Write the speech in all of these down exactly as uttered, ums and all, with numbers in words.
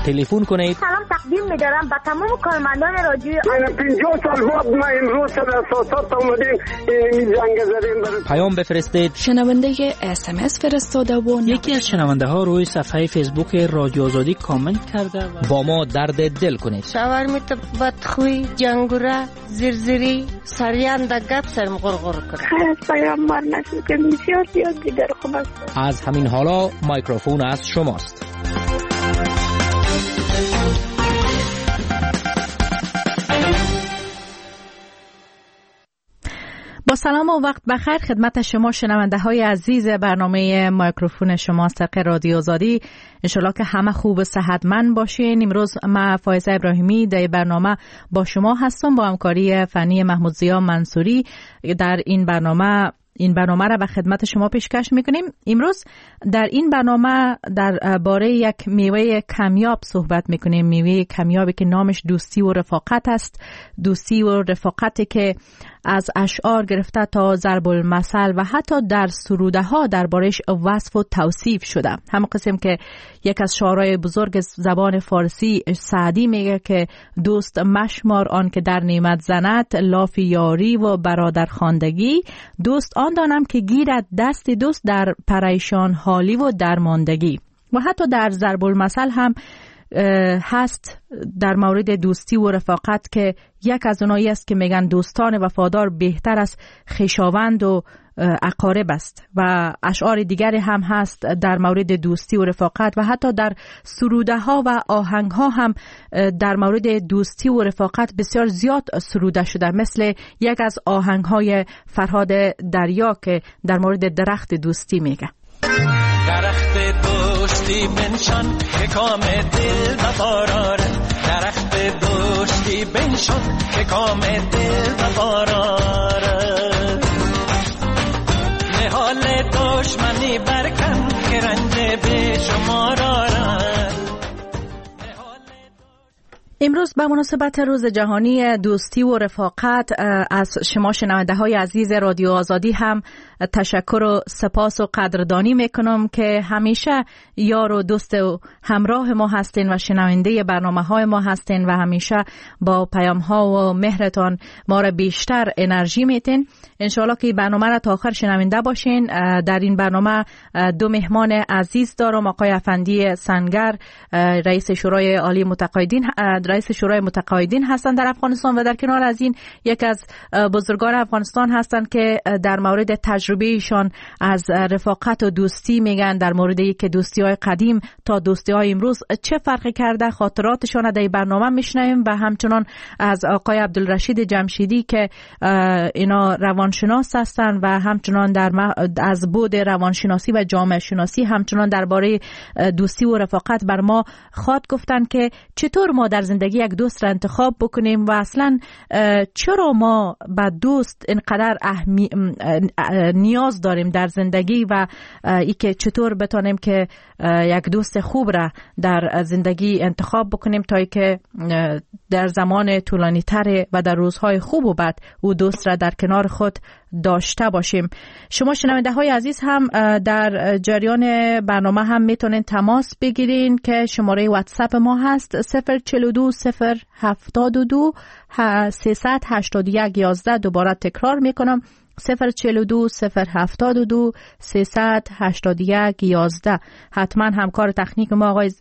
تلفن کنید. سلام تقدیم می‌دارم به تمام کارمندان رادیو. من پنجاه سال بعد ما امروز سر اساسات اومدیم این زنگ زدیم. پیام بفرستید. شنونده اس ام اس فرستاده و یکی از شنونده ها روی صفحه فیسبوک رادیو آزادی کامنت کرده و با ما درد دل کنید. شاورمیت بدخوی جنگوره زرزری سریان دا گپ سرم غرغر کنه. خیلی پیامبر نشد که بسیار زیاد دیگر خوب است. از همین حالا مایکروفون از شماست. با سلام و وقت بخیر خدمت شما شنونده های عزیز برنامه مایکروفون شما سرق رادیو آزادی. انشالله که همه خوب و صحتمند باشین. امروز من فایزه ابراهیمی در برنامه با شما هستم با همکاری فنی محمود ضیا منصوری. در این برنامه این برنامه را به خدمت شما پیشکش میکنیم. امروز در این برنامه در باره یک میوه کمیاب صحبت میکنیم. میوه کمیابی که نامش دوستی و رفاقت است. دوستی و رفاقتی که از اشعار گرفته تا ضرب المثل و حتی در سروده ها دربارش وصف و توصیف شده. همون قسم که یک از شاعرای بزرگ زبان فارسی سعدی میگه که دوست مشمار آن که در نعمت زند، لاف یاری و برادر خواندگی. دوست آن دانم که گیرد دست دوست در پریشان حالی و درماندگی. و حتی در ضرب المثل هم هست در مورد دوستی و رفاقت که یک از اونایی است که میگن دوستان وفادار بهتر از خویشاوند و اقارب است. و اشعار دیگری هم هست در مورد دوستی و رفاقت و حتی در سروده ها و آهنگ ها هم در مورد دوستی و رفاقت بسیار زیاد سروده شده، مثل یک از آهنگ های فرهاد دریا که در مورد درخت دوستی میگه. درخت دوستی بنشان که کام دل بباراره، درخت دوستی بنشان که کام دل بباراره، نهال دشمنی برکن که رنج به شماراره. امروز به مناسبت روز جهانی دوستی و رفاقت از شما شنونده های عزیز رادیو آزادی هم تشکر و سپاس و قدردانی میکنم که همیشه یار و دوست و همراه ما هستین و شنونده برنامه های ما هستین و همیشه با پیام ها و مهرتان ما را بیشتر انرژی میتین. انشالله که برنامه را تا آخر شنونده باشین. در این برنامه دو مهمان عزیز دارم، آقای افندی سنگر رئیس شورای عالی متقاعدین رئیس شورای متقاعدین هستند در افغانستان و در کنار از این یک از بزرگان افغانستان هستند که در مورد تجربه ایشان از رفاقت و دوستی میگن، در مورد اینکه دوستی های قدیم تا دوستی های امروز چه فرقی کرده خاطراتشان در برنامه میشنویم. و همچنان از آقای عبدالرشید جمشیدی که اینا روانشناس هستند و همچنان در از بود روانشناسی و جامعه شناسی همچنان درباره دوستی و رفاقت بر ما خواد گفتن که چطور ما در زندگی یک دوست را انتخاب بکنیم و اصلا چرا ما به دوست اینقدر اهمی... نیاز داریم در زندگی و ای که چطور بتانیم که یک دوست خوب را در زندگی انتخاب بکنیم تا ای که در زمان طولانی تر و در روزهای خوب و بد او دوست را در کنار خود داشته باشیم. شما شنونده های عزیز هم در جریان برنامه هم میتونین تماس بگیرین که شماره واتساپ ما هست صفر چهل و دو صفر هفتاد و دو سیصد هشتاد و یک یازده. دوباره تکرار میکنم صفر چهل و دو صفر هفتاد و دو سیصد هشتاد و یک یازده. حتما همکار تکنیک ما آقای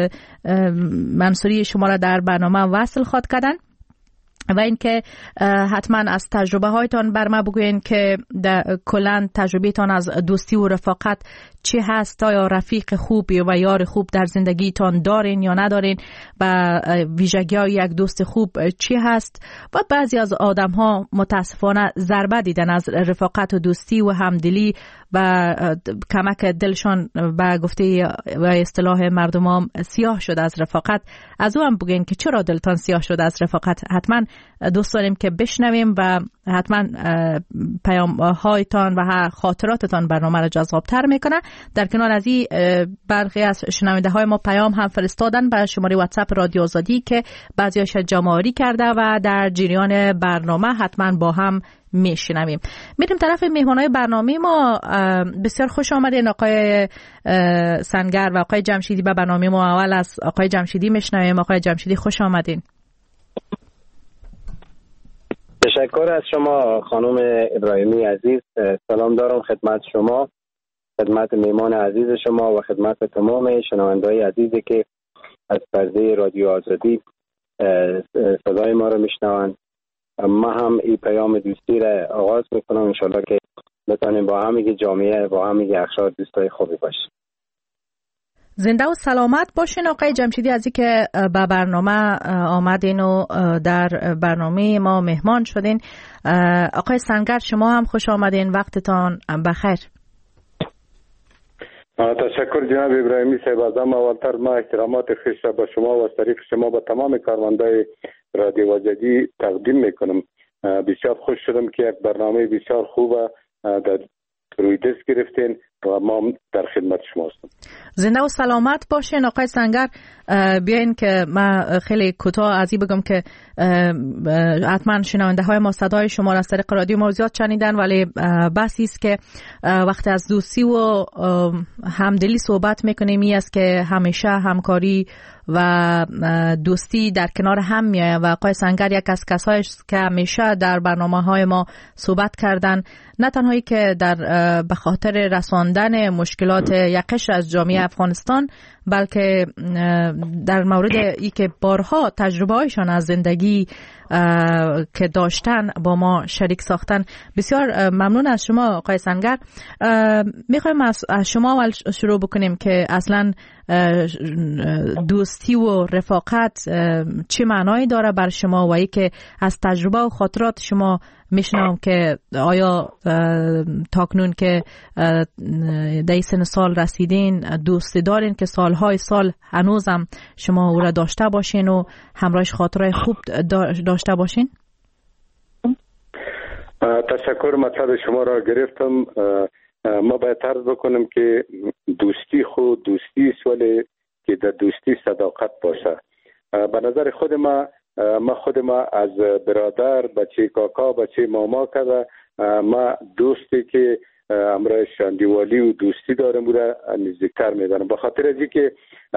منصوری شما را در برنامه وصل خواد کردن و اینکه حتما از تجربه هایتان بر ما بگوین که کلا تجربه تان از دوستی و رفاقت چی هست، یا رفیق خوب و یار خوب در زندگیتان دارین یا ندارین و ویژگی های یک دوست خوب چی هست. و بعضی از آدم ها متاسفانه ضربه دیدن از رفاقت و دوستی و همدلی و کمک دلشان به گفته و اصطلاح مردم هم سیاه شده از رفاقت. از او هم بگین که چرا دلتان سیاه شده از رفاقت. حتما دوست داریم که بشنویم و حتما پیام هایتان و خاطراتتان برنامه را جذابتر میکنه. در کنار از این برخی از شنونده های ما پیام هم فرستادن به شماره واتساپ رادیو آزادی که بعضیاش جمع‌آوری کرده و در جریان برنامه حتما با هم میشنویم. میریم طرف مهمانای برنامه ما. بسیار خوش آمدین آقای سنگر و آقای جمشیدی به برنامه ما. اول از آقای جمشیدی میشنویم. آقای جمشیدی خوش آمدین. تشکر از شما خانم ابراهیمی عزیز. سلام دارم خدمت شما، خدمت میمان عزیز شما و خدمت تمام شنونده‌های عزیزی که از پرده رادیو آزادی صدای ما رو میشنوند. ما هم این پیام دوستی را آغاز میکنم، انشالله که بتانیم با همگی جامعه با همگی اخشار دوستای خوبی باشیم. زنده و سلامت باشین آقای جمشیدی از اینکه به برنامه آمدین و در برنامه ما مهمان شدین. آقای سنگر شما هم خوش آمدین، وقتتان بخیر. تشکر جناب ابراهیمی صاحب. از همه اولتر ما احترامات خویش را با شما و از طریق شما با تمام کارمندای رادیو آزادی تقدیم میکنم. بسیار خوش شدم که یک برنامه بسیار خوب در روی دست گرفتین و ما در خدمت شما هستم. زنده و سلامت باشین آقای سنگر. بیاین که من خیلی کوتاه از این بگم که حتما شنونده های ما صدای شما را از طریق رادیو ما زیاد شنیدن، ولی بحثی است که وقتی از دوستی و همدلی صحبت میکنیم این است که همیشه همکاری و دوستی در کنار هم میایه و آقای سنگر یک از کسایی که همیشه در برنامه‌های ما صحبت کردن، نه تنهایی که در به خاطر رساندن مشکلات یکش از جامعه افغانستان، بلکه در مورد ای که بارها تجربه هایشان از زندگی که داشتن با ما شریک ساختن. بسیار ممنون از شما آقای سنگر. میخوایم از شما اول شروع بکنیم که اصلا دوستی و رفاقت چه معنایی داره بر شما و ای که از تجربه و خاطرات شما میشنم که آیا تاکنون که در سن سال رسیدین دوستی دارین که سالهای سال هنوزم شما او را داشته باشین و همراهش خاطره خوب داشته باشین؟ تشکر، مطلب شما را گرفتم. ما باید عرض بکنم که دوستی خود دوستی است، ولی که در دوستی صداقت باشه. به نظر خود ما ما خود ما از برادر، بچه کاکا، بچه ماما کرده ما دوستی که امرایش اندیوالی و دوستی دارم بوده نزدیکتر میدانم، به خاطر از که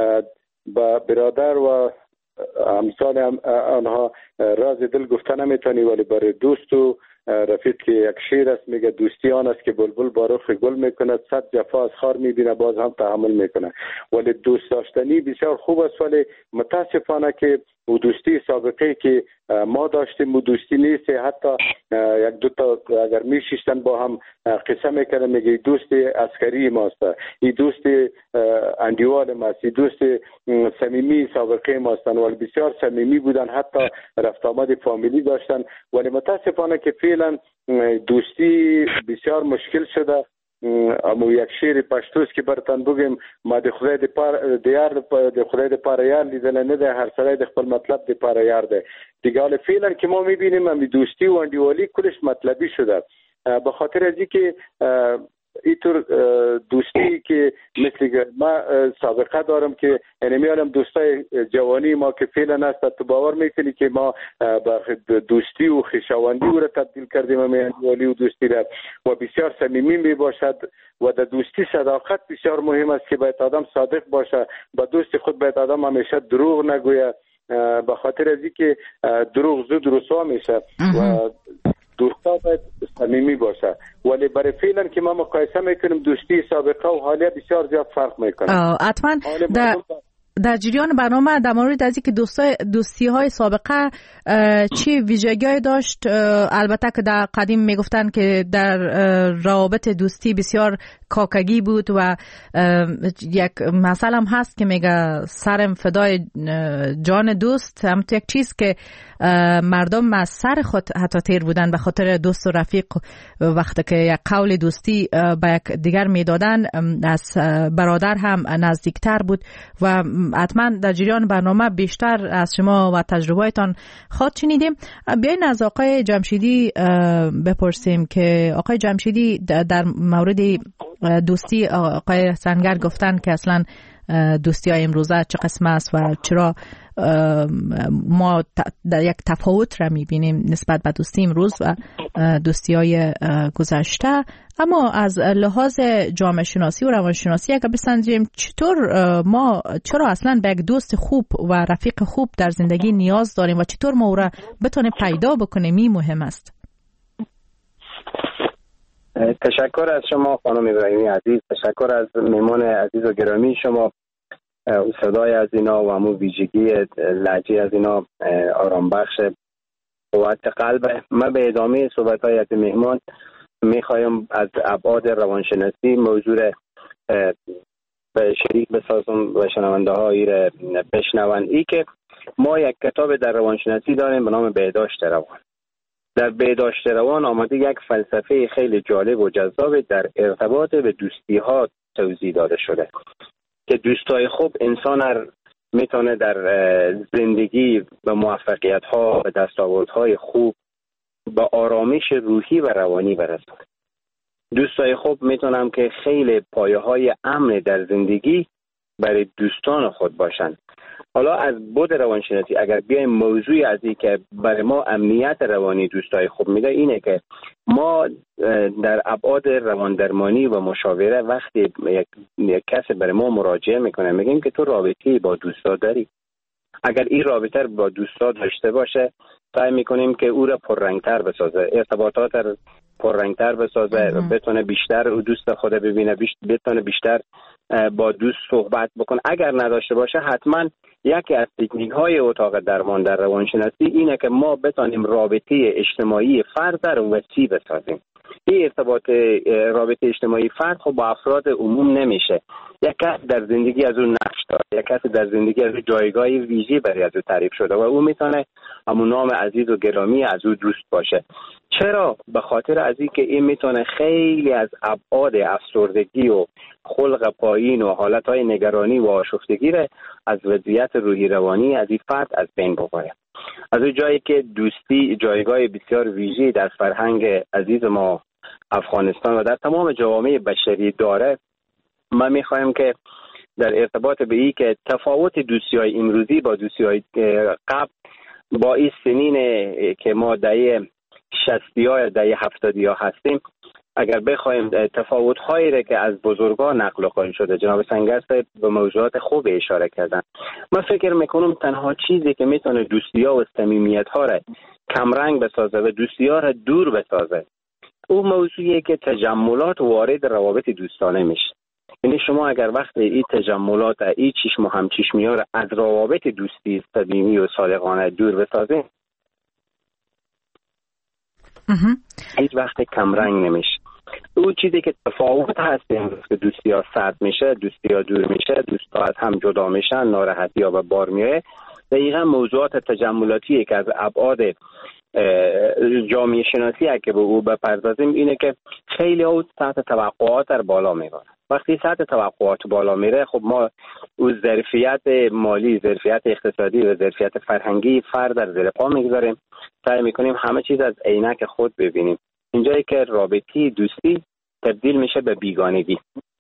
با برادر و امثال آنها راز دل گفته نمیتونی، ولی برای دوست و رفیق که یک شعر است میگه دوستی آن است که بلبل با رخ گل میکند، صد جفا از خار میبینه باز هم تحمل میکنه. ولی دوست داشتنی بسیار خوب است، ولی متاسفانه که و دوستی سابقه که ما داشتیم و دوستی نیست. حتی یک دو تا اگر میشیشتن با هم قصه میکنه میگه دوست عسکری ماست، این دوست اندیوال ماست، این دوست صمیمی سابقه ماستن، ولی بسیار صمیمی بودن، حتی رفت آمد فامیلی داشتن. ولی متاسفانه که فعلا دوستی بسیار مشکل شده. اما یک شعر پشتوست که برتن بگیم ما د خدای د پار دیار د خدای د پاره یار لیدل نه ده، هر سړی د خپل مطلب د پاره یار ده دیگه. حالا فعلا که ما میبینیم هم دوستی و انډیوالي کلش مطلبی شده، به خاطر از اینکه اینطور دوستی که مثل ما سابقه دارم که یعنی میارم دوستای جوانی ما که فعلا هست، تو باور میکنی که ما به دوستی و خویشاوندی او را تبدیل کردیم امیالی و دوستی را و بسیار صمیمی می باشد و در دوستی صداقت بسیار مهم است که باید آدم صادق باشه، با دوست خود باید آدم همیشه دروغ نگوید، به خاطر از اینکه دروغ زود رسوا میشه و دوستا باید صمیمی باشه. ولی برای فعلا که ما مقایسه میکنیم دوستی سابقه و حالیه بسیار زیاد فرق میکنه. حتما در در جریان برنامه در مورد از اینکه دوستی دوستی های سابقه چه ویژگی‌هایی داشت، البته که در قدیم میگفتن که در روابط دوستی بسیار کاکگی بود و یک مثل هم هست که میگه سرم فدای جان دوست، هم تو یک چیز که مردم از سر خود حتی تیر بودن به خاطر دوست و رفیق. وقتی که یک قول دوستی به یک دیگر میدادن از برادر هم نزدیکتر بود و حتما در جریان برنامه بیشتر از شما و تجربه‌تان خواهد شنیدیم. بیاین از آقای جمشیدی بپرسیم که آقای جمشیدی در مورد دوستی آقای سنگر گفتن که اصلا دوستی های امروزه چه قسم است و چرا ما در یک تفاوت را میبینیم نسبت به دوستی امروز و دوستی های گذشته. اما از لحاظ جامعه شناسی و روانشناسی اگر بسنجیم چطور ما چرا اصلا به یک دوست خوب و رفیق خوب در زندگی نیاز داریم و چطور ما او را بتونیم پیدا بکنیم، این مهم است. تشکر از شما خانم ابراهیمی عزیز، تشکر از مهمان عزیز و گرامی شما. صدای از اینا و همون ویژگی لهجه از اینا آرام بخش قوت قلب. من به ادامه صحبت های از مهمان میخوایم از ابعاد روانشناسی موضوع به شریک بسازم و شنونده هایی را بشنون. ای که ما یک کتاب در روانشناسی داریم به نام بهداشت روان. در بهداشت روان آمده یک فلسفه خیلی جالب و جذاب در ارتباط به دوستی ها توضیح داده شده که دوستای خوب انسان را میتونه در زندگی به موفقیت ها و دستاوردهای خوب به آرامش روحی و روانی برسونه. دوستای خوب میتونم که خیلی پایه های امن در زندگی برای دوستان خود باشند. حالا از بود روانشناسی اگر بیایم موضوعی از این که برای ما امنیت روانی دوستای خوب میده اینه که ما در ابعاد رواندرمانی و مشاوره وقتی یک, یک کسی برای ما مراجعه میکنه میگیم که تو رابطه‌ای با دوستا داری. اگر این رابطه با دوستا داشته باشه سعی میکنیم که او را پررنگتر بسازه، ارتباطات را پررنگتر بسازه، بتونه بیشتر او دوست خود ببینه، بتونه بیشتر با دوست صحبت بکنه. اگر نداشته باشه حتما یکی از تکنیک های اتاق درمان در روانشناسی اینه که ما بتونیم رابطه اجتماعی فرد را وسیع بسازیم. این ارتباط رابطه اجتماعی فرد خب با افراد عموم نمیشه. یک کس در زندگی از اون نقش داره، یک کس در زندگی از اون جایگاه ویژه‌ای برای از او تعریف شده و او میتونه همون نام عزیز و گرامی از او دوست باشه. چرا؟ به خاطر از این که این میتونه خیلی از ابعاد افسردگی و خلق پایین و حالتهای نگرانی و آشفتگی را از وضعیت روحی روانی از این فرد از بین ببره. از اون جایی که دوستی جایگاه بسیار ویژه‌ای در فرهنگ عزیز ما افغانستان و در تمام جوامع بشری داره، ما میخوایم که در ارتباط به این که تفاوت دوستی‌های امروزی با دوستی‌های قبل با این سنین که ما دهه شصتی ها یا دهه هفتادی ها هستیم، اگر بخوایم تفاوت‌هایی را که از بزرگان نقل قول شده، جناب سنگر صاحب به موضوعات خوب اشاره کردن. من فکر میکنم تنها چیزی که میتونه دوستی‌ها و صمیمیت‌ها را کمرنگ بسازه و دوستی‌ها را دور بسازه او موضوعیه که تجملات وارد روابط دوستانه میشه. یعنی شما اگر وقت این تجملات این چشم و همچشمی ها را از روابط دوستی صمیمی و صادقانه دور بسازه هیچ وقت کمرنگ نمیشه. او چیزی که تفاوت هست امروز که دوستی ها سرد میشه، دوستی ها دور میشه، دوستی ها از هم جدا میشن، ناراحتی ها به بار میاره. دقیقا موضوعات تجملاتی که از ابعاد جامعه شناسی که به او بپردازیم اینه که خیلی ها سطح توقعات در بالا میبرن. وقتی سطح توقعات بالا میره خب ما او ظرفیت مالی، ظرفیت اقتصادی و ظرفیت فرهنگی فرد در زیر پا میگذاریم. سعی میکنیم همه چیز از عینک خود ببینیم. اینجایی که رابطی دوستی تبدیل میشه به بیگانگی.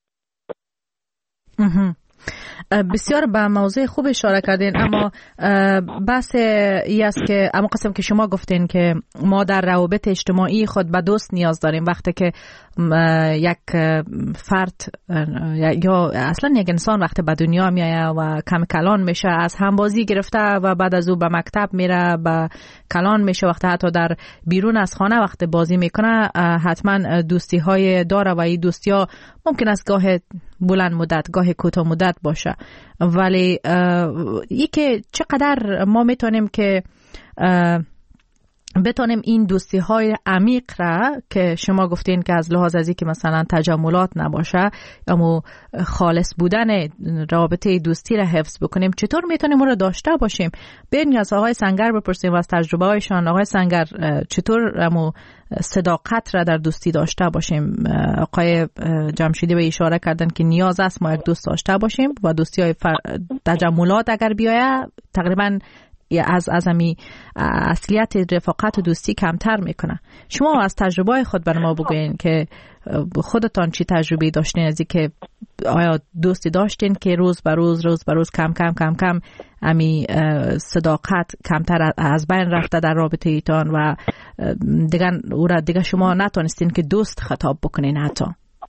بسیار به موضوع خوب اشاره کردین، اما بحث ای است که اما قسم که شما گفتین که ما در روابط اجتماعی خود به دوست نیاز داریم. وقتی که یک فرد یا اصلا یک انسان وقتی به دنیا میایه و کم کلان میشه، از همبازی گرفته و بعد از او به مکتب میره به کلان میشه، وقتی حتی در بیرون از خانه وقتی بازی میکنه حتما دوستی های داره و این دوستی ها ممکن است گاه بلند مدت گاه کوتاه مدت باشه. ولی ای که چقدر ما میتونیم که بتونیم این دوستی های عمیق را که شما گفتین که از لحاظ ازی که مثلا تجملات نباشه اما خالص بودن رابطه دوستی را حفظ بکنیم، چطور میتونیم اون رو داشته باشیم؟ بین از آقای سنگر بپرسیم و از تجربه هایشان. آقای سنگر، چطور اما صداقت را در دوستی داشته باشیم؟ آقای جمشیدی به اشاره کردن که نیاز است ما یک دوست داشته باشیم و دوستی های فر... تجملات اگر بیایه تقریبا از ازمی اصلیت رفاقت و دوستی کمتر میکنه. شما از تجربه خود بر ما بگوین که خودتان چی تجربه داشتین از که آیا دوستی داشتین که روز به روز روز به روز کم کم کم کم امی صداقت کمتر از بین رفته در رابطه ایتان و دیگه او را دیگه شما نتونستین که دوست خطاب بکنین حتی؟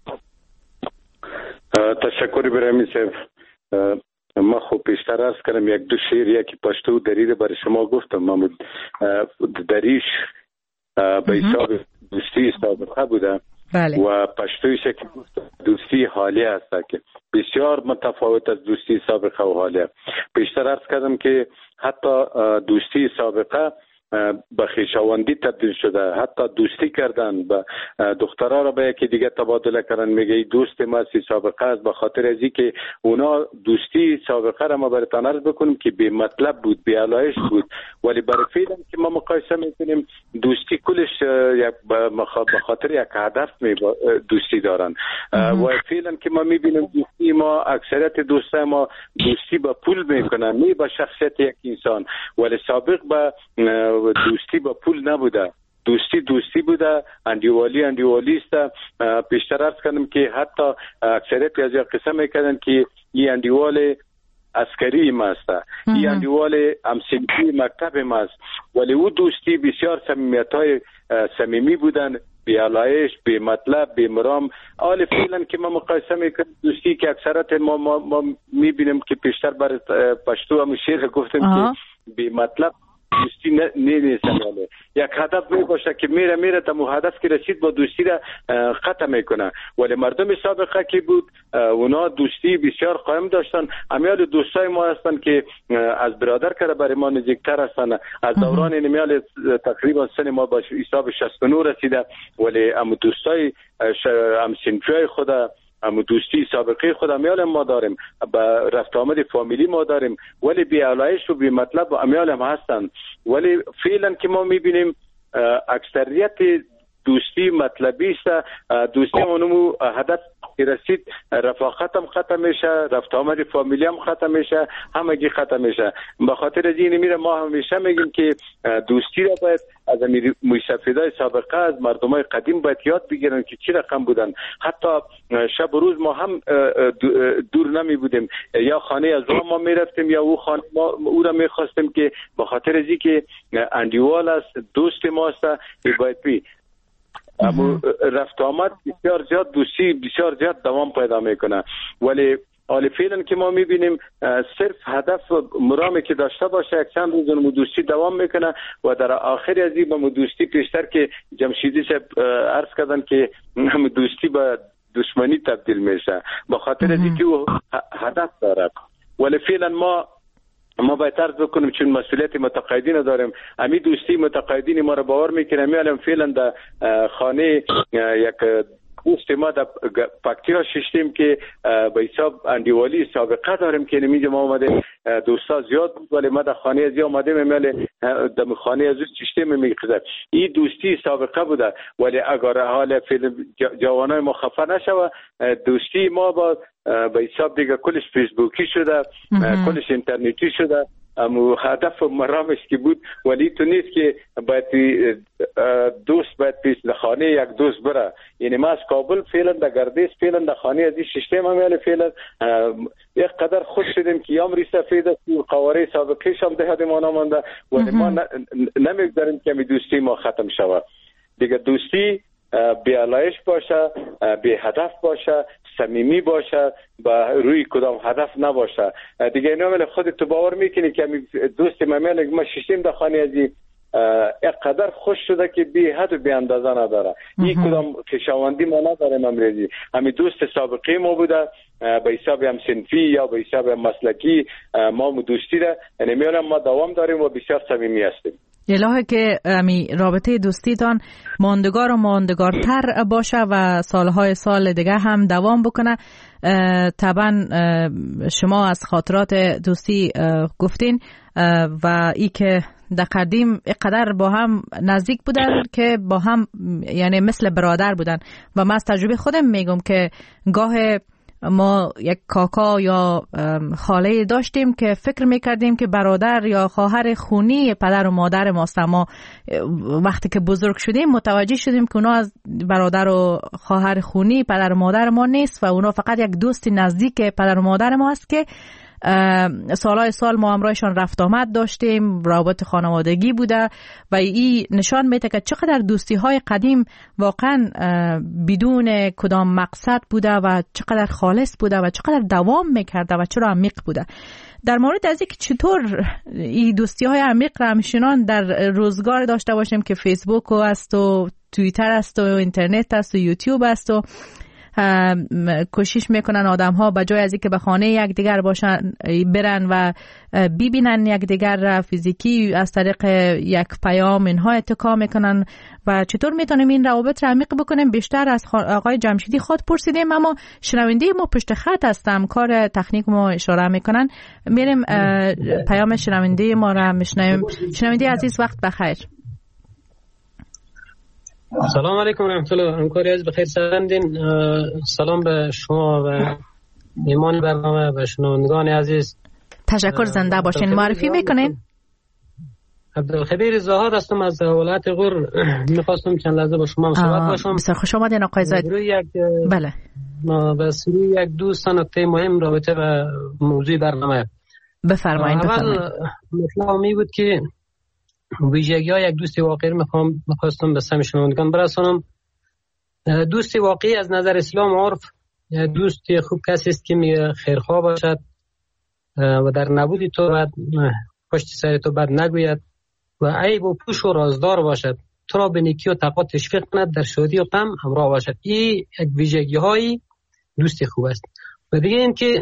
تشکر ابراهیمی صاحب. ما خب پیشتر عرض کردم یک دو شعر یکی پشتو دریده برای شما گفتم. ما دریش به حساب دوستی سابقه بوده. بله. و پشتویش که دوستی حالی است که بسیار متفاوت از دوستی سابقه و حالی. پیشتر عرض کردم که حتی دوستی سابقه به خویشاوندی تبدیل شده، حتی دوستی کردن با دخترها را به یکی دیگه تبادله کردن، میگه دوست ما سی سابقه است، به خاطر ازی که اونا دوستی سابقه را ما براتون عرض بکنیم که بی مطلب بود، بی علایش بود، ولی برای فعلا که ما مقایسه میکنیم دوستی کلش یک به خاطر یک هدف می دوستی دارن. و فعلا که ما میبینیم دوستی ما اکثریت دوستای ما دوستی با پول میکنن، نه با شخصیت یک انسان. ولی سابق با دوستی با پول نبوده، دوستی دوستی بوده، اندیوالی اندیوالی است. پیشتر عرض کردم که حتی اکثریت از یک قسم میکردن که این اندیوال عسکری ما است، این اندیوال همسنفی مکتب ما است، ولی او دوستی بسیار صمیمیت‌های صمیمی بودن، بی علایش، بی مطلب، بی مرام. حال فعلا که ما مقایسه میکنیم دوستی که اکثرت ما ما, ما میبینیم که پیشتر بر پشتو هم شعر گفتیم که بی مطلب دوستی نه نیست. یعنی یک هدف می باشه که میره میره تا مو هدف که رسید با دوستی را ختم میکنه. ولی مردم سابقه که بود اونا دوستی بسیار قائم داشتن. امیال دوستای ما هستن که از برادر کرده برای ما نزدیکتر هستن، از دوران نمیال تقریبا سن ما با حساب شصت و نه رسیده، ولی ام دوستای ام سنفی خود ام دوستی سابقه خود امیال ما داریم، با رفت آمد فامیلی ما داریم، ولی بی علایش و بی مطلب و امیال هم هستن. ولی فعلا که ما میبینیم اکثریت دوستی مطلبی است، دوستی اونمو هدف که رسید رفاقت هم ختم میشه، رفت آمد فامیلی هم ختم میشه، همگی ختم میشه. به خاطر از این میره ما همیشه میگیم که دوستی را باید از موسفیدای سابقه از مردمای قدیم باید یاد بگیرن که چی رقم بودن. حتی شب و روز ما هم دور نمی بودیم، یا خانه از ما میرفتیم یا او خانه ما او را میخواستیم که به خاطر از اینکه اندیوال است، دوست ما است، باید بی اما رفت آمد بسیار زیاد دوستی بسیار زیاد دوام پیدا میکنه. ولی حال فعلا که ما میبینیم صرف هدف مرامی که داشته باشه یک چند روز اون دوستی دوام میکنه و در آخر از این با دوستی پیشتر که جمشیدی صاحب عرض کردن که هم دوستی با دشمنی تبدیل میشه به خاطر از اینکه او هدف داره. ولی فعلا ما ما باید عرض بکنیم چون مسئولیت متقاعدین داریم، امی دوستی متقاعدین ما را باور میکنه. می الان فعلا در خانه یک دوست ما در پکتیا ششتیم که به حساب اندیوالی سابقه داریم که نمیجه ما آمده دوستا زیاد بود، ولی ما در خانه ازی آمده میماله در خانه ازی ششتیم میگذر. این دوستی سابقه بوده، ولی اگر حال فعلا جوانای ما خفه نشوه، دوستی ما با به حساب دیگه کلش فیسبوکی شده، کلش اینترنتی شده. اما هدف و مرامش که بود، ولی تو نیست که باید دوست باید پیش خانه یک دوست بره. یعنی ما از کابل فعلا در گردیس فعلا در خانه از این ششتیم همیاله فعلا یک قدر خوش شدیم که یام ری سفید است و قواره سابقیش هم ده ما نمانده، ولی ما نمیگذاریم که می دوستی ما ختم شود. دیگه دوستی بی علایش باشه، بی هدف باشه، صمیمی باشه، با روی کدام هدف نباشه. دیگه اینو خودت تو باور میکنی که دوست ممیل ما ششتیم در خانه ازی اقدر خوش شده که بی حد و بی اندازه نداره. این کدام خویشاوندی ما نداره امروزی. همین دوست سابقه ما بوده به حساب هم صنفی یا به حساب هم مسلکی ما دوستی را نمیارم ما دوام داریم و بسیار صمیمی هستیم. الهه که امی رابطه دوستیتان ماندگار و ماندگارتر باشه و سالهای سال دیگه هم دوام بکنه. طبعا شما از خاطرات دوستی گفتین و ای که در قدیم اقدر با هم نزدیک بودن که با هم یعنی مثل برادر بودن و من از تجربه خودم میگم که گاه ما یک کاکا یا خاله داشتیم که فکر میکردیم که برادر یا خواهر خونی پدر و مادر ماست، اما وقتی که بزرگ شدیم متوجه شدیم که اونا از برادر و خواهر خونی پدر و مادر ما نیست و اونا فقط یک دوست نزدیک پدر و مادر ما است که سالهای سال ما همراهشان رفت آمد داشتیم، رابط خانوادگی بوده و این نشان میده که چقدر دوستی های قدیم واقعا بدون کدام مقصد بوده و چقدر خالص بوده و چقدر دوام میکرده و چرا عمیق بوده. در مورد از اینکه چطور این دوستی های عمیق را همچنان در روزگار داشته باشیم که فیسبوک است و توییتر است و اینترنت است و یوتیوب است و کوشش میکنن آدم ها به جای از اینکه به خانه یک دیگر باشن برن و ببینن یک دیگر را فیزیکی از طریق یک پیام اینها اتکا میکنن و چطور میتونیم این روابط را عمیق بکنیم. بیشتر از آقای جمشیدی خود پرسیدیم، اما شنونده ما پشت خط هستم، کار تکنیک ما اشاره میکنن. میریم پیام شنونده ما را میشنویم. شنونده عزیز وقت بخیر. سلام علیکم رحمت الله. همکاری از بخیر سرندین. سلام به شما و میمان برنامه و شنوندگان عزیز. تشکر، زنده باشین. معرفی میکنین؟ عبدالخبیر زاهد هستم از ولایت غور. میخواستم چند لحظه با شما صحبت باشم. بسیار خوش آمدین آقای زاهد. بله. بس یک دوست نکته مهم رابطه و موضوع برنامه. بفرمایید. اول مطلب می بود که ویژگی ها یک دوست واقعی میخوام میخواستم به سمع شنوندگان برسانم. دوست واقعی از نظر اسلام عرف دوست خوب کسی است که میگه خیرخواه باشد و در نبودی تو بد پشت سر تو بد نگوید و عیب و پوش و رازدار باشد، تو را به نیکی و تقوا تشویق کند، در شادی و غم همراه باشد. این یک ویژگی های دوست خوب است. و دیگه این که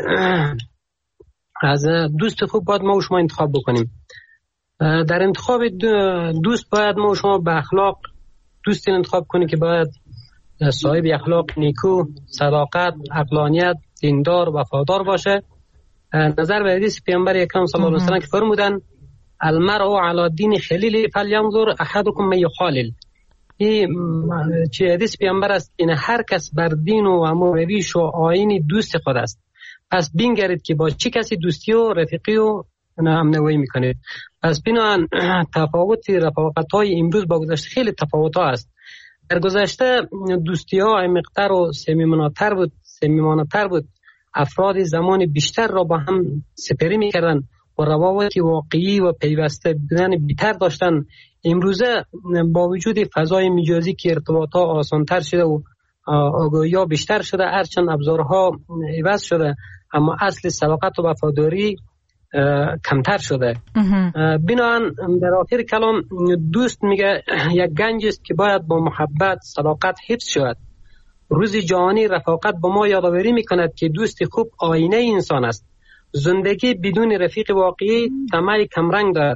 از دوست خوب باید ما و شما انتخاب بکنیم. در انتخاب دوست باید ما و شما به اخلاق دوستی انتخاب کنیم که باید صاحب اخلاق نیکو، صداقت، عقلانیت، دیندار، وفادار باشه. نظر به حدیث پیامبر اکرم صلی الله علیه و سلم که فرمودن المرء علی دین خلیل فلینظر احدکم من یخالل. این چه حدیث پیامبر است که هر کس بر دین و روش و آیین دوست خود است، پس بنگرید که با چه کسی دوستی و رفیقی و همنوایی میکنید. پس بنابراین تفاوت رفاقت‌های امروز با گذشته خیلی تفاوت‌ها است. در گذشته دوستی‌ها عمیق‌تر و صمیمانه‌تر بود، صمیمانه‌تر بود. افراد زمان بیشتر را با هم سپری می‌کردند و روابط واقعی و پیوسته بودن بیشتر داشتند. امروزه با وجود فضای مجازی که ارتباطات آسان‌تر شده و آگاهی‌ها بیشتر شده، هرچند ابزارها عوض شده، اما اصل صداقت و وفاداری کمتر شده. بنابراین در آخر کلام دوست میگه یک گنج است که باید با محبت صداقت حفظ شود. روز جهانی رفاقت با ما یادآوری میکند که دوست خوب آینه انسان است. زندگی بدون رفیق واقعی طمع کمرنگ دارد.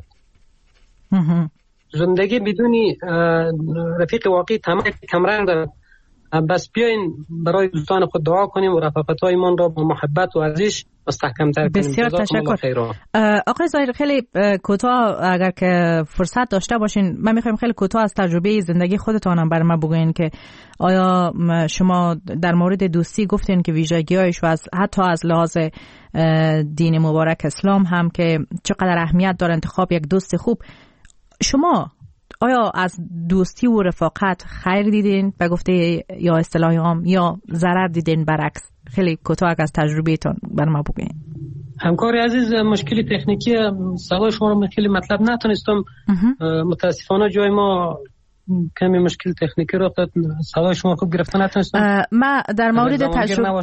زندگی بدون رفیق واقعی طمع کمرنگ دارد. بس بیاین برای دوستان خود دعا کنیم و رفاقت‌های من را با محبت و ارزش مستحکم‌تر کنیم. بسیار تشکر. آقای ظاهر خیلی کوتاه اگر که فرصت داشته باشین، من می‌خوایم خیلی کوتاه از تجربه زندگی خودتون هم برام بگوین که آیا شما در مورد دوستی گفتین که ویژگی‌هایش و از حتی از لحاظ دین مبارک اسلام هم که چقدر اهمیت داره انتخاب یک دوست خوب، شما آیا از دوستی و رفاقت خیر دیدین به گفته یا اصطلاح عام یا ضرر دیدین برعکس؟ خیلی کوتاه از تجربهتون بر ما بگین. همکاری عزیز، مشکلی تکنیکی صدای شما رو خیلی مطلب نتونستم. متاسفانه جای ما کمی مشکل تکنیکی رو داد، صدای شما خوب گرفته نتونستم. ما در مورد تجربه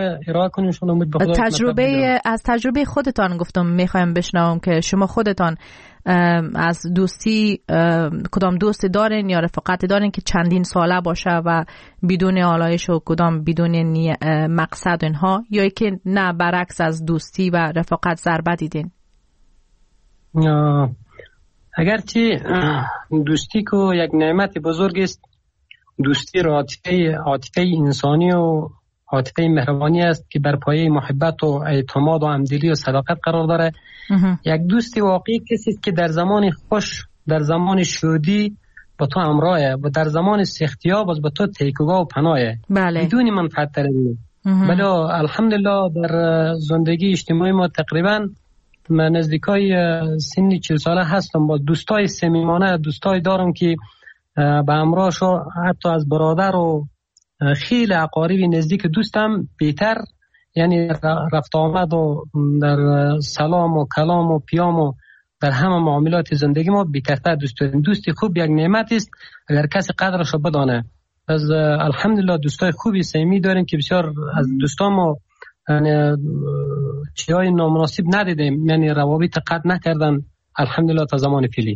تجربه از تجربه خودتان گفتم میخوایم بشنوم که شما خودتان از دوستی کدام دوست دارین یا رفاقت دارین که چندین ساله باشه و بدون آلایش و کدام بدون مقصد اینها، یا که نه برعکس از دوستی و رفاقت ضربه دیدین؟ اگرچه دوستی که یک نعمت بزرگ است، دوستی را عاطفه عاطفه انسانی و عاطفه مهربانی است که بر پایه محبت و اعتماد و همدلی و صداقت قرار داره. یک دوست واقعی کسی است که در زمان خوش، در زمان شادی با تو همراهه و در زمان سختی‌ها باز با تو تکیه‌گاه و پناهه، بله. بدون منفعت طلبی. بله الحمدلله در زندگی اجتماعی ما تقریبا من نزدیکای سن چهل ساله هستم، با دوستای صمیمانه دوستای دارم که به همراهشو حتی از برادر و خیلی اقارب نزدیک دوستم بهتر، یعنی رفت آمد و در سلام و کلام و پیام و در همه معاملات زندگی ما بهترتر دوست داریم. دوستی خوب یک نعمت است اگر کسی قدرش بدانه. از الحمدلله دوستای خوبی صمیمی داریم که بسیار از دوستامو یعنی چیزای نامناسب ندیدیم، یعنی روابط قطع نکردن الحمدلله تا زمان فعلی.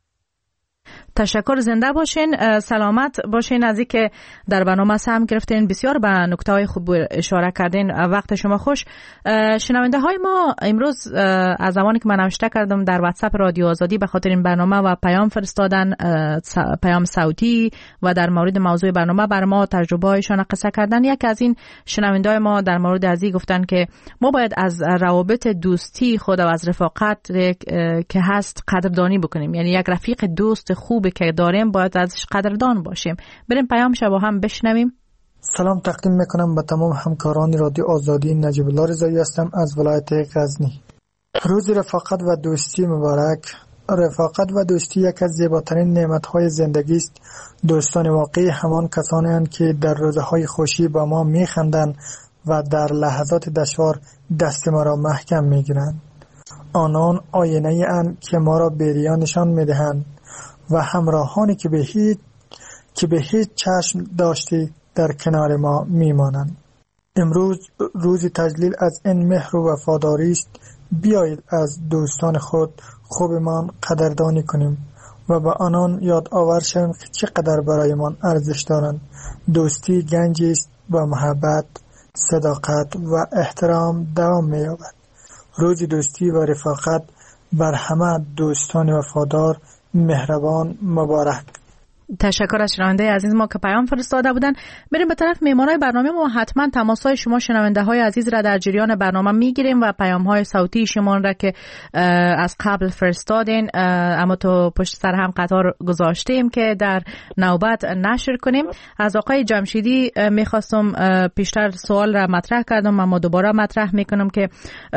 تشکر، زنده باشین، سلامت باشین. از اینکه در برنامه سهم گرفتین، بسیار به نکته‌های خوب اشاره کردین. وقت شما خوش. شنونده های ما امروز از زمانی که من نوشته کردم در واتساپ رادیو آزادی به خاطر این برنامه و پیام فرستادن، پیام صوتی و در مورد موضوع برنامه بر ما تجربه هایشان قصه کردن. یک از این شنونده های ما در مورد ازی گفتن که ما باید از روابط دوستی خود و از رفاقت که هست قدردانی بکنیم، یعنی یک رفیق دوست خوب که داریم باید ازش قدردان باشیم. بریم پیام شبا هم بشنویم. سلام تقدیم میکنم به تمام همکاران رادیو آزادی. نجیب الله رضایی هستم از ولایت غزنی. روز رفاقت و دوستی مبارک. رفاقت و دوستی یک از زیباترین نعمت‌های زندگی است. دوستان واقعی همان کسانی هستند که در روزهای خوشی با ما میخندند و در لحظات دشوار دست ما را محکم میگیرند. آنان آینه اند که ما را بریان نشان میدهند و همراهانی که به هیچ که به هیچ چشم داشتی در کنار ما میمانند. امروز روز تجلیل از این مهر و وفاداری است. بیایید از دوستان خود خوبمان قدردانی کنیم و با آنان یاد آور شویم که چقدر برایمان ارزش دارند. دوستی گنجی است با محبت، صداقت و احترام دوام می‌یابد. روز دوستی و رفاقت بر همه دوستان وفادار مهربان مبارک. تشکر از شنونده عزیز ما که پیام فرستاده بودن. بریم به طرف میمانای برنامه ما. حتما تماس‌های شما شنونده های عزیز را در جریان برنامه میگیریم و پیام‌های صوتی شما را که از قبل فرستادین اما تو پشت سر هم قطار گذاشتیم که در نوبت نشر کنیم. از آقای جمشیدی میخواستم پیشتر سوال را مطرح کردم اما دوباره مطرح میکنم که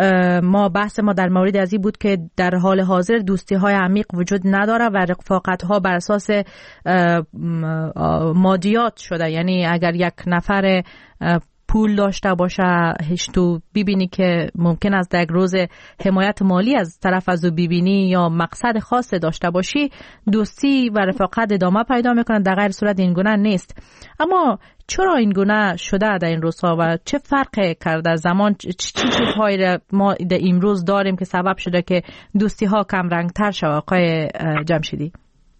ما بحث ما در مورد ازی بود که در حال حاضر دوستی های عمیق وجود نداره و رفاقت ها بر اساس مادیات شده، یعنی اگر یک نفر پول داشته باشه هیچ تو ببینی که ممکن است در یک روز حمایت مالی از طرف از او ببینی یا مقصد خاص داشته باشی، دوستی و رفاقت ادامه پیدا میکنه. در غیر صورت این گونه نیست. اما چرا این گونه شده در این روزها و چه فرق کرده زمان؟ چه چیزهایی ما در امروز داریم که سبب شده که دوستی ها کم رنگ تر شود؟ آقای جمشیدی.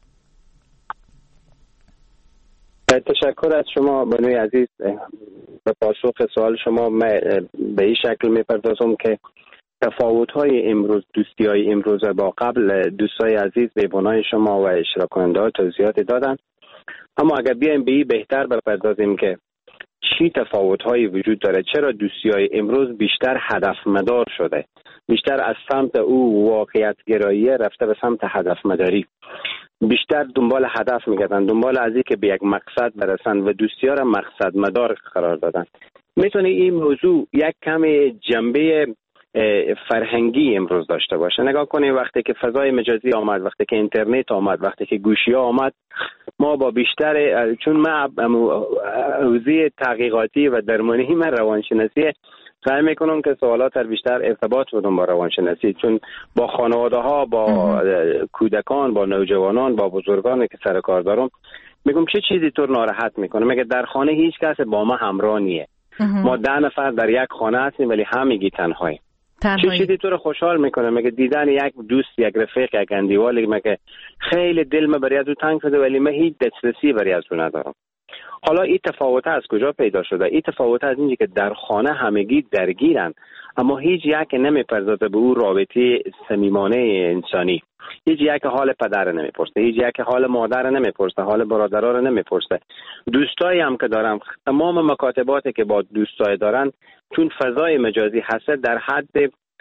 تشکر از شما بانوی عزیز. به پاسخ سوال شما به این شکل میپردازم که تفاوت‌های امروز، دوستی‌های امروز با قبل، دوستای عزیز میبانای شما و اشتراک کننده‌ها توضیحات دادن. اما اگر بیایم به این بهتر بپردازیم که چی تفاوت‌هایی وجود داره، چرا دوستی‌های امروز بیشتر هدف مدار شده، بیشتر از سمت او واقعیت گرایی رفته به سمت هدف مداری، بیشتر دنبال هدف میگردن، دنبال از این که به یک مقصد برسن و دوستی ها را مقصد مدار قرار دادن. میتونه این موضوع یک کم جنبه فرهنگی امروز داشته باشه. نگاه کنید وقتی که فضای مجازی آمد، وقتی که اینترنت آمد، وقتی که گوشی ها آمد، ما با بیشتر، چون من حوزه تحقیقاتی و درمانی من روانشناسی، سعی میکنم که سوالات تر بیشتر ارتباط بدم با روانشناسی، چون با خانواده ها، با کودکان، با نوجوانان، با بزرگان که سر کار دارم، میگم چه چیزی تو ناراحت میکنه؟ میگه در خانه هیچ کس با ما همراه نیه. ما ده نفر در یک خانه هستیم ولی همگی تنهایی. چه چیزی تو رو خوشحال میکنه؟ میگه دیدن یک دوست، یک رفیق، یک اندیوالی. میگه خیلی دل من برای از او تنگ شده ولی من هیچ دسترسی برای از او ندارم. حالا این تفاوت از کجا پیدا شده؟ این تفاوت از اینجا که در خانه همگی درگیرن، اما هیچ یک نمیپردازه به او رابطه صمیمانه انسانی. هیچ یک حال پدر نمیپرسه، هیچ یک حال مادر نمیپرسه، حال برادرها رو نمیپرسه. دوستایی هم که دارم، تمام مکاتباتی که با دوستای دارن چون فضای مجازی هست در حد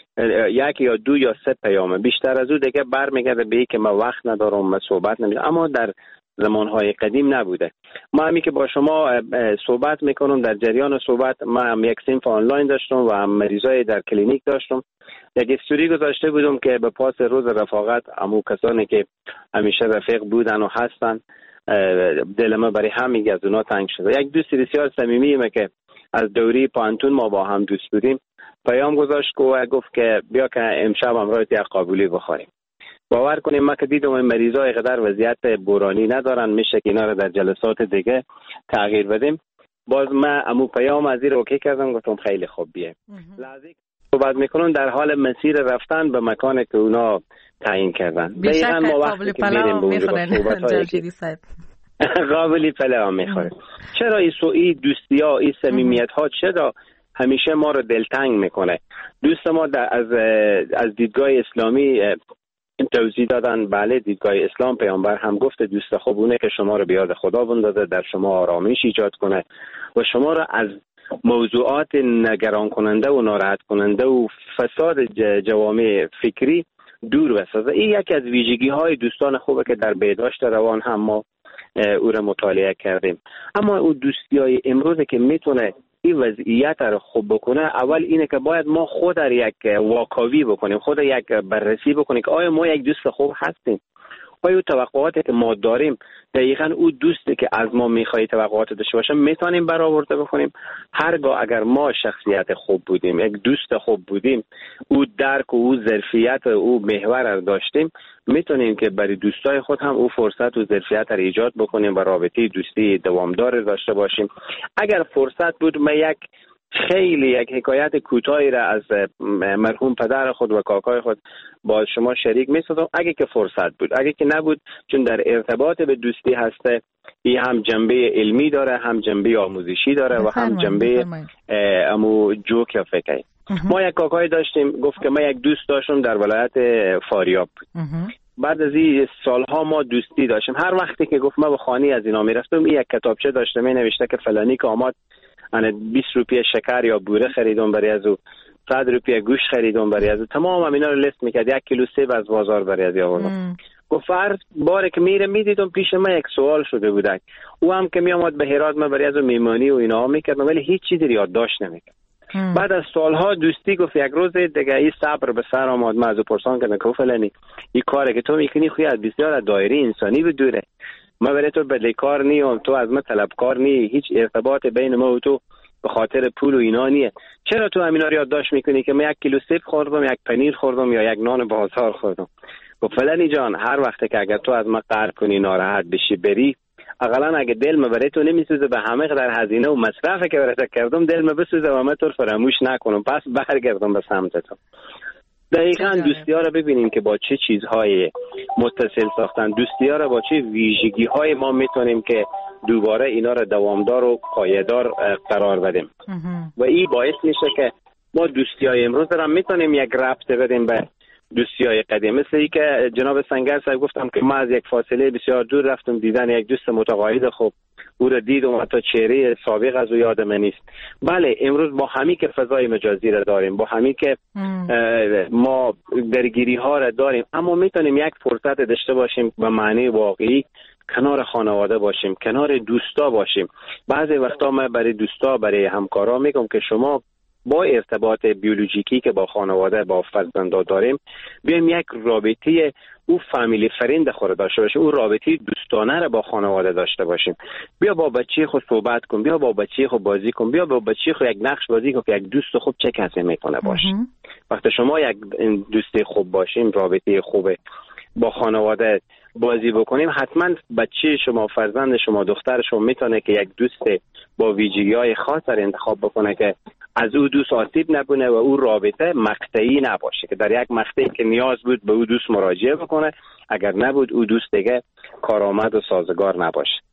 یک یا دو یا سه پیامه، بیشتر از او دیگه برمیگرده به اینکه من وقت ندارم، من صحبت نمی‌کنم. اما در زمانهای قدیم نبوده. ما همی که با شما صحبت میکنم، در جریان صحبت ما هم یک صنف آنلاین داشتم و هم مریضای در کلینیک داشتم. یک استوری گذاشته بودم که به پاس روز رفاقت امو کسانی که همیشه رفیق بودن و هستن دل ما برای همین از اونا تنگ شده. یک دوست بسیار صمیمی که از دوری پانتون ما با هم دوست بودیم پیام گذاشت و گفت که بیا که امشب همراه یک قابلی بخوریم. باور کنیم ما که دیدم این مریضای قدر وضعیت بورانی ندارن، میشه که اینا رو در جلسات دیگه تغییر بدیم. باز من امو پیام از این رو اوکی کردم، گفتم خیلی خوب بیه. لحظه صحبت میکنن در حال مسیر رفتن به مکانی که اونا تعیین کردن. بیشتر قابلی پلاو میخورن جاجیری صاحب. قابلی پلاو میخورن. چرا این سوئی دوستی ها، این صمیمیت ها چرا همیشه ما رو دلتنگ میکنه؟ دوست ما از از دیدگاه اسلامی توضیح دادن. بله، دیدگاه اسلام پیامبر هم گفت دوست خوب اونه که شما رو به یاد خدا بندازه، در شما آرامش ایجاد کنه و شما رو از موضوعات نگران کننده و ناراحت کننده و فساد جوامع فکری دور بسازه. این یکی از ویژگی های دوستان خوبه که در بهداشت روان هم ما او رو مطالعه کردیم. اما او دوستی های امروزه که میتونه این وضعیت رو خوب بکنه، اول اینه که باید ما خود را یک واکاوی بکنیم، خود یک بررسی بکنیم که آیا ما یک دوست خوب هستیم؟ آیا توقعاتی که ما داریم دقیقاً او دوستی که از ما میخواد توقعات داشته باشه میتونیم برآورده بکنیم؟ هرگاه اگر ما شخصیت خوب بودیم، یک دوست خوب بودیم، او درک و او ظرفیت و او محور رو داشتیم، میتونیم که برای دوستای خود هم او فرصت و ظرفیت رو ایجاد بکنیم و رابطه دوستی دوامدار داشته باشیم. اگر فرصت بود ما یک خیلی یک حکایت کوتاهی را از مرحوم پدر خود و کاکای خود با شما شریک می‌سازم اگه که فرصت بود. اگه که نبود، چون در ارتباط به دوستی هسته، این هم جنبه علمی داره، هم جنبه آموزشی داره و هم جنبه امو جوک یا فکری. ما یک کاکای داشتیم گفت که ما یک دوست داشتم در ولایت فاریاب بود. بعد از این سالها ما دوستی داشتیم. هر وقتی که گفت ما به خانه از اینا میرفتم، این یک کتابچه داشته می نوشته که فلانی که آمد انا بیست روپیه شکر یا بوره خریدم برای از او، صد روپیه گوشت خریدم برای از او، تمام هم اینا رو لیست میکرد. یک کیلو سیب از بازار برای از آوردم. گفت هر باره که میره میدیدم پیش ما یک سوال شده بودک. او هم که میامد به هرات ما برای از او میمانی و اینا میکرد ولی هیچ چیزی یادداشت نمیکرد. بعد از سالها دوستی گفت یک روز دیگه این صبر به سر آمد. من از او پرسان کردم که فلانی این کاری که تو میکنی خوی از بسیار از دایره انسانی بدوره. ما برای تو بدهکار نیم، تو از ما طلبکار نی، هیچ ارتباط بین ما و تو به خاطر پول و اینا نیه. چرا تو همینا رو یادداشت میکنی که من یک کیلو سیب خوردم، یک پنیر خوردم یا یک نان بازار خوردم؟ گفت فلانی جان، هر وقت که اگر تو از ما قهر کنی، ناراحت بشی، بری، اقلا اگه دل ما برای تو نمیسوزه به همه قدر هزینه و مصرفی که برات کردم دل ما بسوزه و من تو فراموش نکنم، پس برگردم به سمت تو. دقیقاً دوستی ها رو ببینیم که با چه چیزهای متصل ساختن، دوستی ها رو با چه ویژگی های ما میتونیم که دوباره اینا رو دوامدار و پایدار قرار بدیم. و این باعث میشه که ما دوستی های امروز رو میتونیم یک ربط بدیم به دوستی های قدیم. مثل ای که جناب سنگر صاحب گفتم که ما از یک فاصله بسیار دور رفتم دیدن یک دوست متقاعد خوب، او را دیدم و حتی چهره سابق از او یادم نیست. بله، امروز با همین که فضای مجازی را داریم، با همین که ما درگیری ها را داریم، اما میتونیم یک فرصت داشته باشیم به معنی واقعی کنار خانواده باشیم، کنار دوستا باشیم. بعضی وقتا من برای دوستا، برای همکارا میگم که شما با ارتباط بیولوژیکی که با خانواده، با فرزندا داریم، بیایم یک رابطه او فامیلی فرند خود داشته باشیم، او رابطه دوستانه را با خانواده داشته باشیم. بیا با بچه خود صحبت کن، بیا با بچه خود بازی کن، بیا با بچه خود یک نقش بازی کن که یک دوست خوب چه کسی میتونه باشه. وقتی شما یک دوست خوب باشیم، رابطه خوب با خانواده بازی بکنیم، حتما بچه شما، فرزند شما، دختر شما میتونه که یک دوست با ویژگی‌های خاص را انتخاب بکنه که از او دوست آسیب نبونه و او رابطه مقطعی نباشه، که در یک مقطعی که نیاز بود به او دوست مراجعه بکنه، اگر نبود او دوست دیگه کارآمد و سازگار نباشه.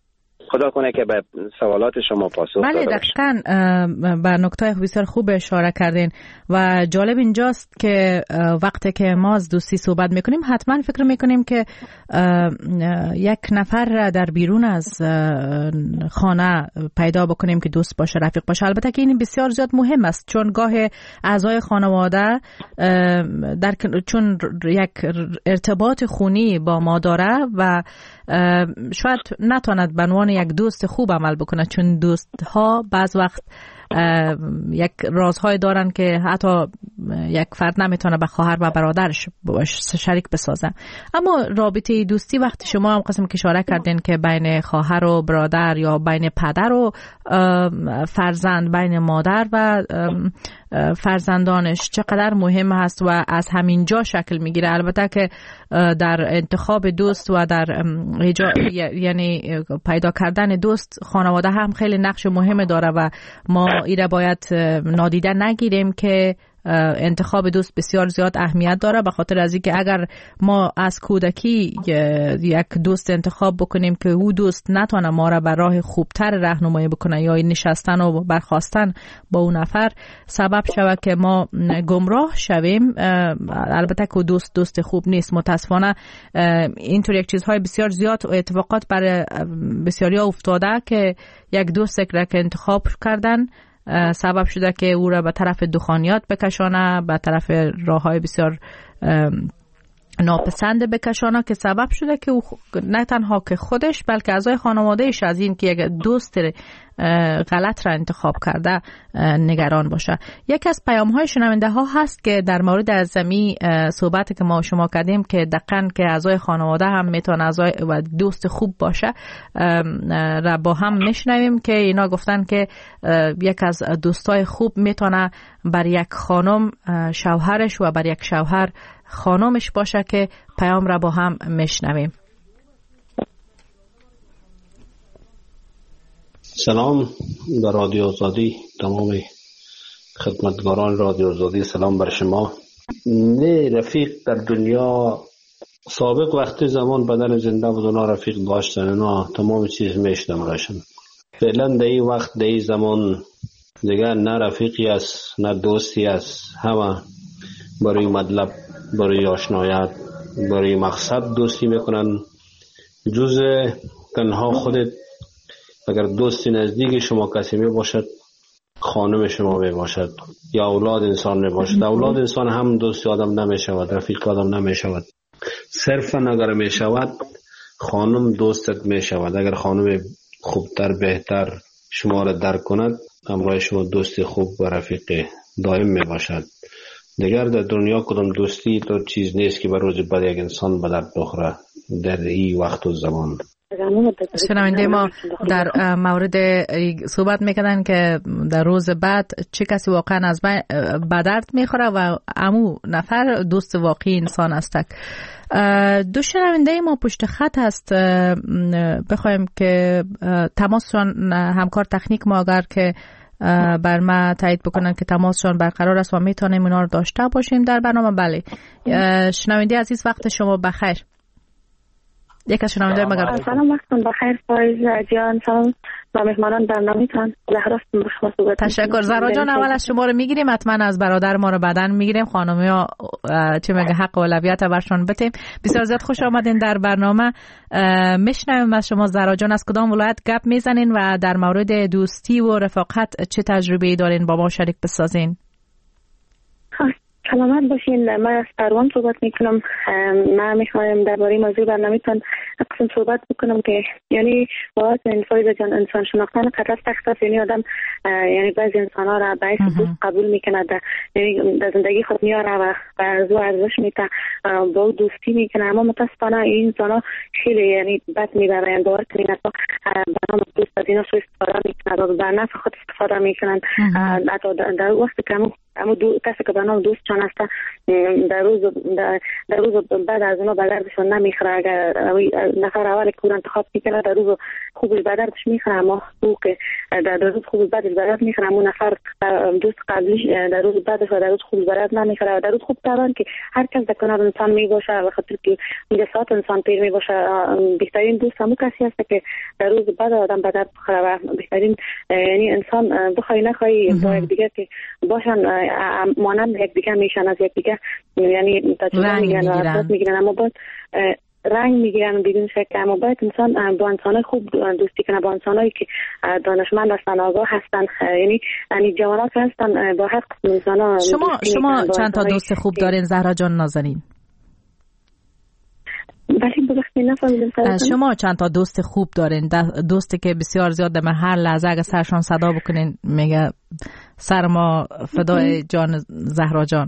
خدا کنه که به سوالات شما پاسخ داده بله دقیقاً به نکته بسیار خوب اشاره کردین و جالب اینجاست که وقتی که ما از دوستی صحبت میکنیم حتما فکر میکنیم که یک نفر در بیرون از خانه پیدا بکنیم که دوست باشه، رفیق باشه. البته که این بسیار زیاد مهم است، چون گاه اعضای خانواده در چون یک ارتباط خونی با ما داره و شاید نتواند به عنوان یک دوست خوب عمل بکنه، چون دوست ها بعض وقت یک رازهای دارن که حتی یک فرد نمیتونه به خواهر و برادرش شریک بسازه. اما رابطه دوستی وقتی شما هم قسم که اشاره کردین که بین خواهر و برادر یا بین پدر و فرزند، بین مادر و فرزندانش چقدر مهم هست و از همین جا شکل میگیره. البته که در انتخاب دوست و در ایجا... یعنی پیدا کردن دوست خانواده هم خیلی نقش مهم داره و ما ایره باید نادیده نگیریم که انتخاب دوست بسیار زیاد اهمیت داره، به خاطر از اینکه اگر ما از کودکی یک دوست انتخاب بکنیم که او دوست نتونه ما را به راه خوبتر راهنمایی بکنه یا نشستن و برخاستن با اون نفر سبب شود که ما گمراه شویم، البته که دوست دوست خوب نیست. متاسفانه اینطور یک چیزهای بسیار زیاد و اتفاقات برای بسیاری افتاده که یک دوست که انتخاب کردن سبب شده که او را به طرف دخانیات بکشانه، به طرف راههای بسیار ناپسند بکشانه، که سبب شده که او نه تنها که خودش بلکه اعضای خانوادهش از این که یک دوست غلط را انتخاب کرده نگران باشه. یک از پیام های شنونده ها هست که در مورد از زمین صحبت که ما شما کردیم که دقیقاً که اعضای خانواده هم میتونه اعضای و دوست خوب باشه را با هم میشنویم که اینا گفتن که یک از دوستای خوب میتونه بر یک خانم شوهرش و بر یک شوهر خانمش باشه که پیام را با هم میشنویم. سلام به رادیو آزادی، تمام خدمتگاران رادیو آزادی سلام بر شما. نه رفیق در دنیا سابق وقتی زمان بدن زنده بود اونا رفیق داشتن، اونا تمام چیز میشنم راشن. فعلا در این وقت در این زمان دیگه نه رفیقی است نه دوستی است، همه برای مطلب، برای آشنایت، برای مقصد دوستی میکنن. جز تنها خودت اگر دوستی نزدیک شما کسی می باشد، خانم شما می باشد یا اولاد انسان می باشد، اولاد انسان هم دوستی آدم نمی شود، رفیق آدم نمی شود. صرفا اگر می شود خانم دوستت می شود. اگر خانم خوبتر بهتر شما را درک کند، همراه شما دوستی خوب و رفیق دائم می باشد. دیگر در دنیا کدام دوستی تو چیز نیست که بر روز بعد یک انسان به درد بخوره در این وقت و زمان. شنونده ما در مورد صحبت میکنن که در روز بعد چه کسی واقعا از به درد میخوره و امو نفر دوست واقعی انسان است. دو شنونده ما پشت خط هست، بخوایم که تماسشان همکار تکنیک ما اگر که بر ما تایید بکنن که تماسشان برقرار است و میتونیم اونا رو داشته باشیم در برنامه. بله شنونده عزیز وقت شما بخیر. یک از شنونده مگر سلام وقتتون بخیر فایز جان، سلام و مهمانان برنامه‌تان. زهرا است. تشکر زهرا جان. اول از شما رو میگیریم، حتما از برادر ما رو بعدن میگیریم، خانمی ها چه میگه حق و اولویت برشون بتیم. بسیار زیاد خوش آمدین در برنامه. میشنویم از شما زهرا جان، از کدام ولایت گپ میزنین و در مورد دوستی و رفاقت چه تجربه‌ای دارین با ما شریک بسازین؟ سلامت باشین. من از پروان صحبت میکنم. من میخوایم درباره موضوع برنامه‌تان اقسم صحبت بکنم که یعنی باید فایز جان انسان شناختن قدر سخت است. یعنی آدم یعنی بعضی انسان‌ها را باعث دوست قبول میکنه، یعنی در زندگی خود میاره و از او ارزش میده، با او دوستی میکنه. اما متاسفانه این انسان‌ها خیلی یعنی بد میبرن، باور کنین تا برنامه دوست از اینا سوء استفاده میکنن و به نفع خود استفاده میکنن. حتی در وقتی که اما دو... کسی که به نام دوستشان هست در روز در, در روز بعد از اونا به دردشون نمیخوره. اگر نفر اول که او انتخاب میکنه در روز خوبش به دردش میخوره، اما او که در روز خوبش بعدش به درد میخوره، اما نفر دوست قبلیش در روز بعدش و در روز خوبش به درد نمیخوره. و در روز خوب طبعا که هر کس در کنار انسان میباشه، و خاطر که میگه ساعت انسان پیر میباشه. بهترین دوست همون کسی هست که در روز بعد آدم به درد بخوره. و بهترین یعنی انسان بخوای نخوای با یک دیگه که باشن مانند یک دیگه میشن از یک دیگه، یعنی تجربه میگیرن و عادت میگیرن، اما باید رنگ میگیرن بدون شک. اما باید انسان با انسانای خوب دوستی کنه، با انسانایی که دانشمند هستن، آگاه هستن، یعنی یعنی جوانات هستن، با هر قسم انسانا. شما شما چند تا دوست خوب دارین زهرا جان نازنین؟ شما چند تا دوست خوب دارین؟ دوستی که بسیار زیاد در هر لحظه اگه سرشان صدا بکنین میگه سر ما فدای جان زهرا جان؟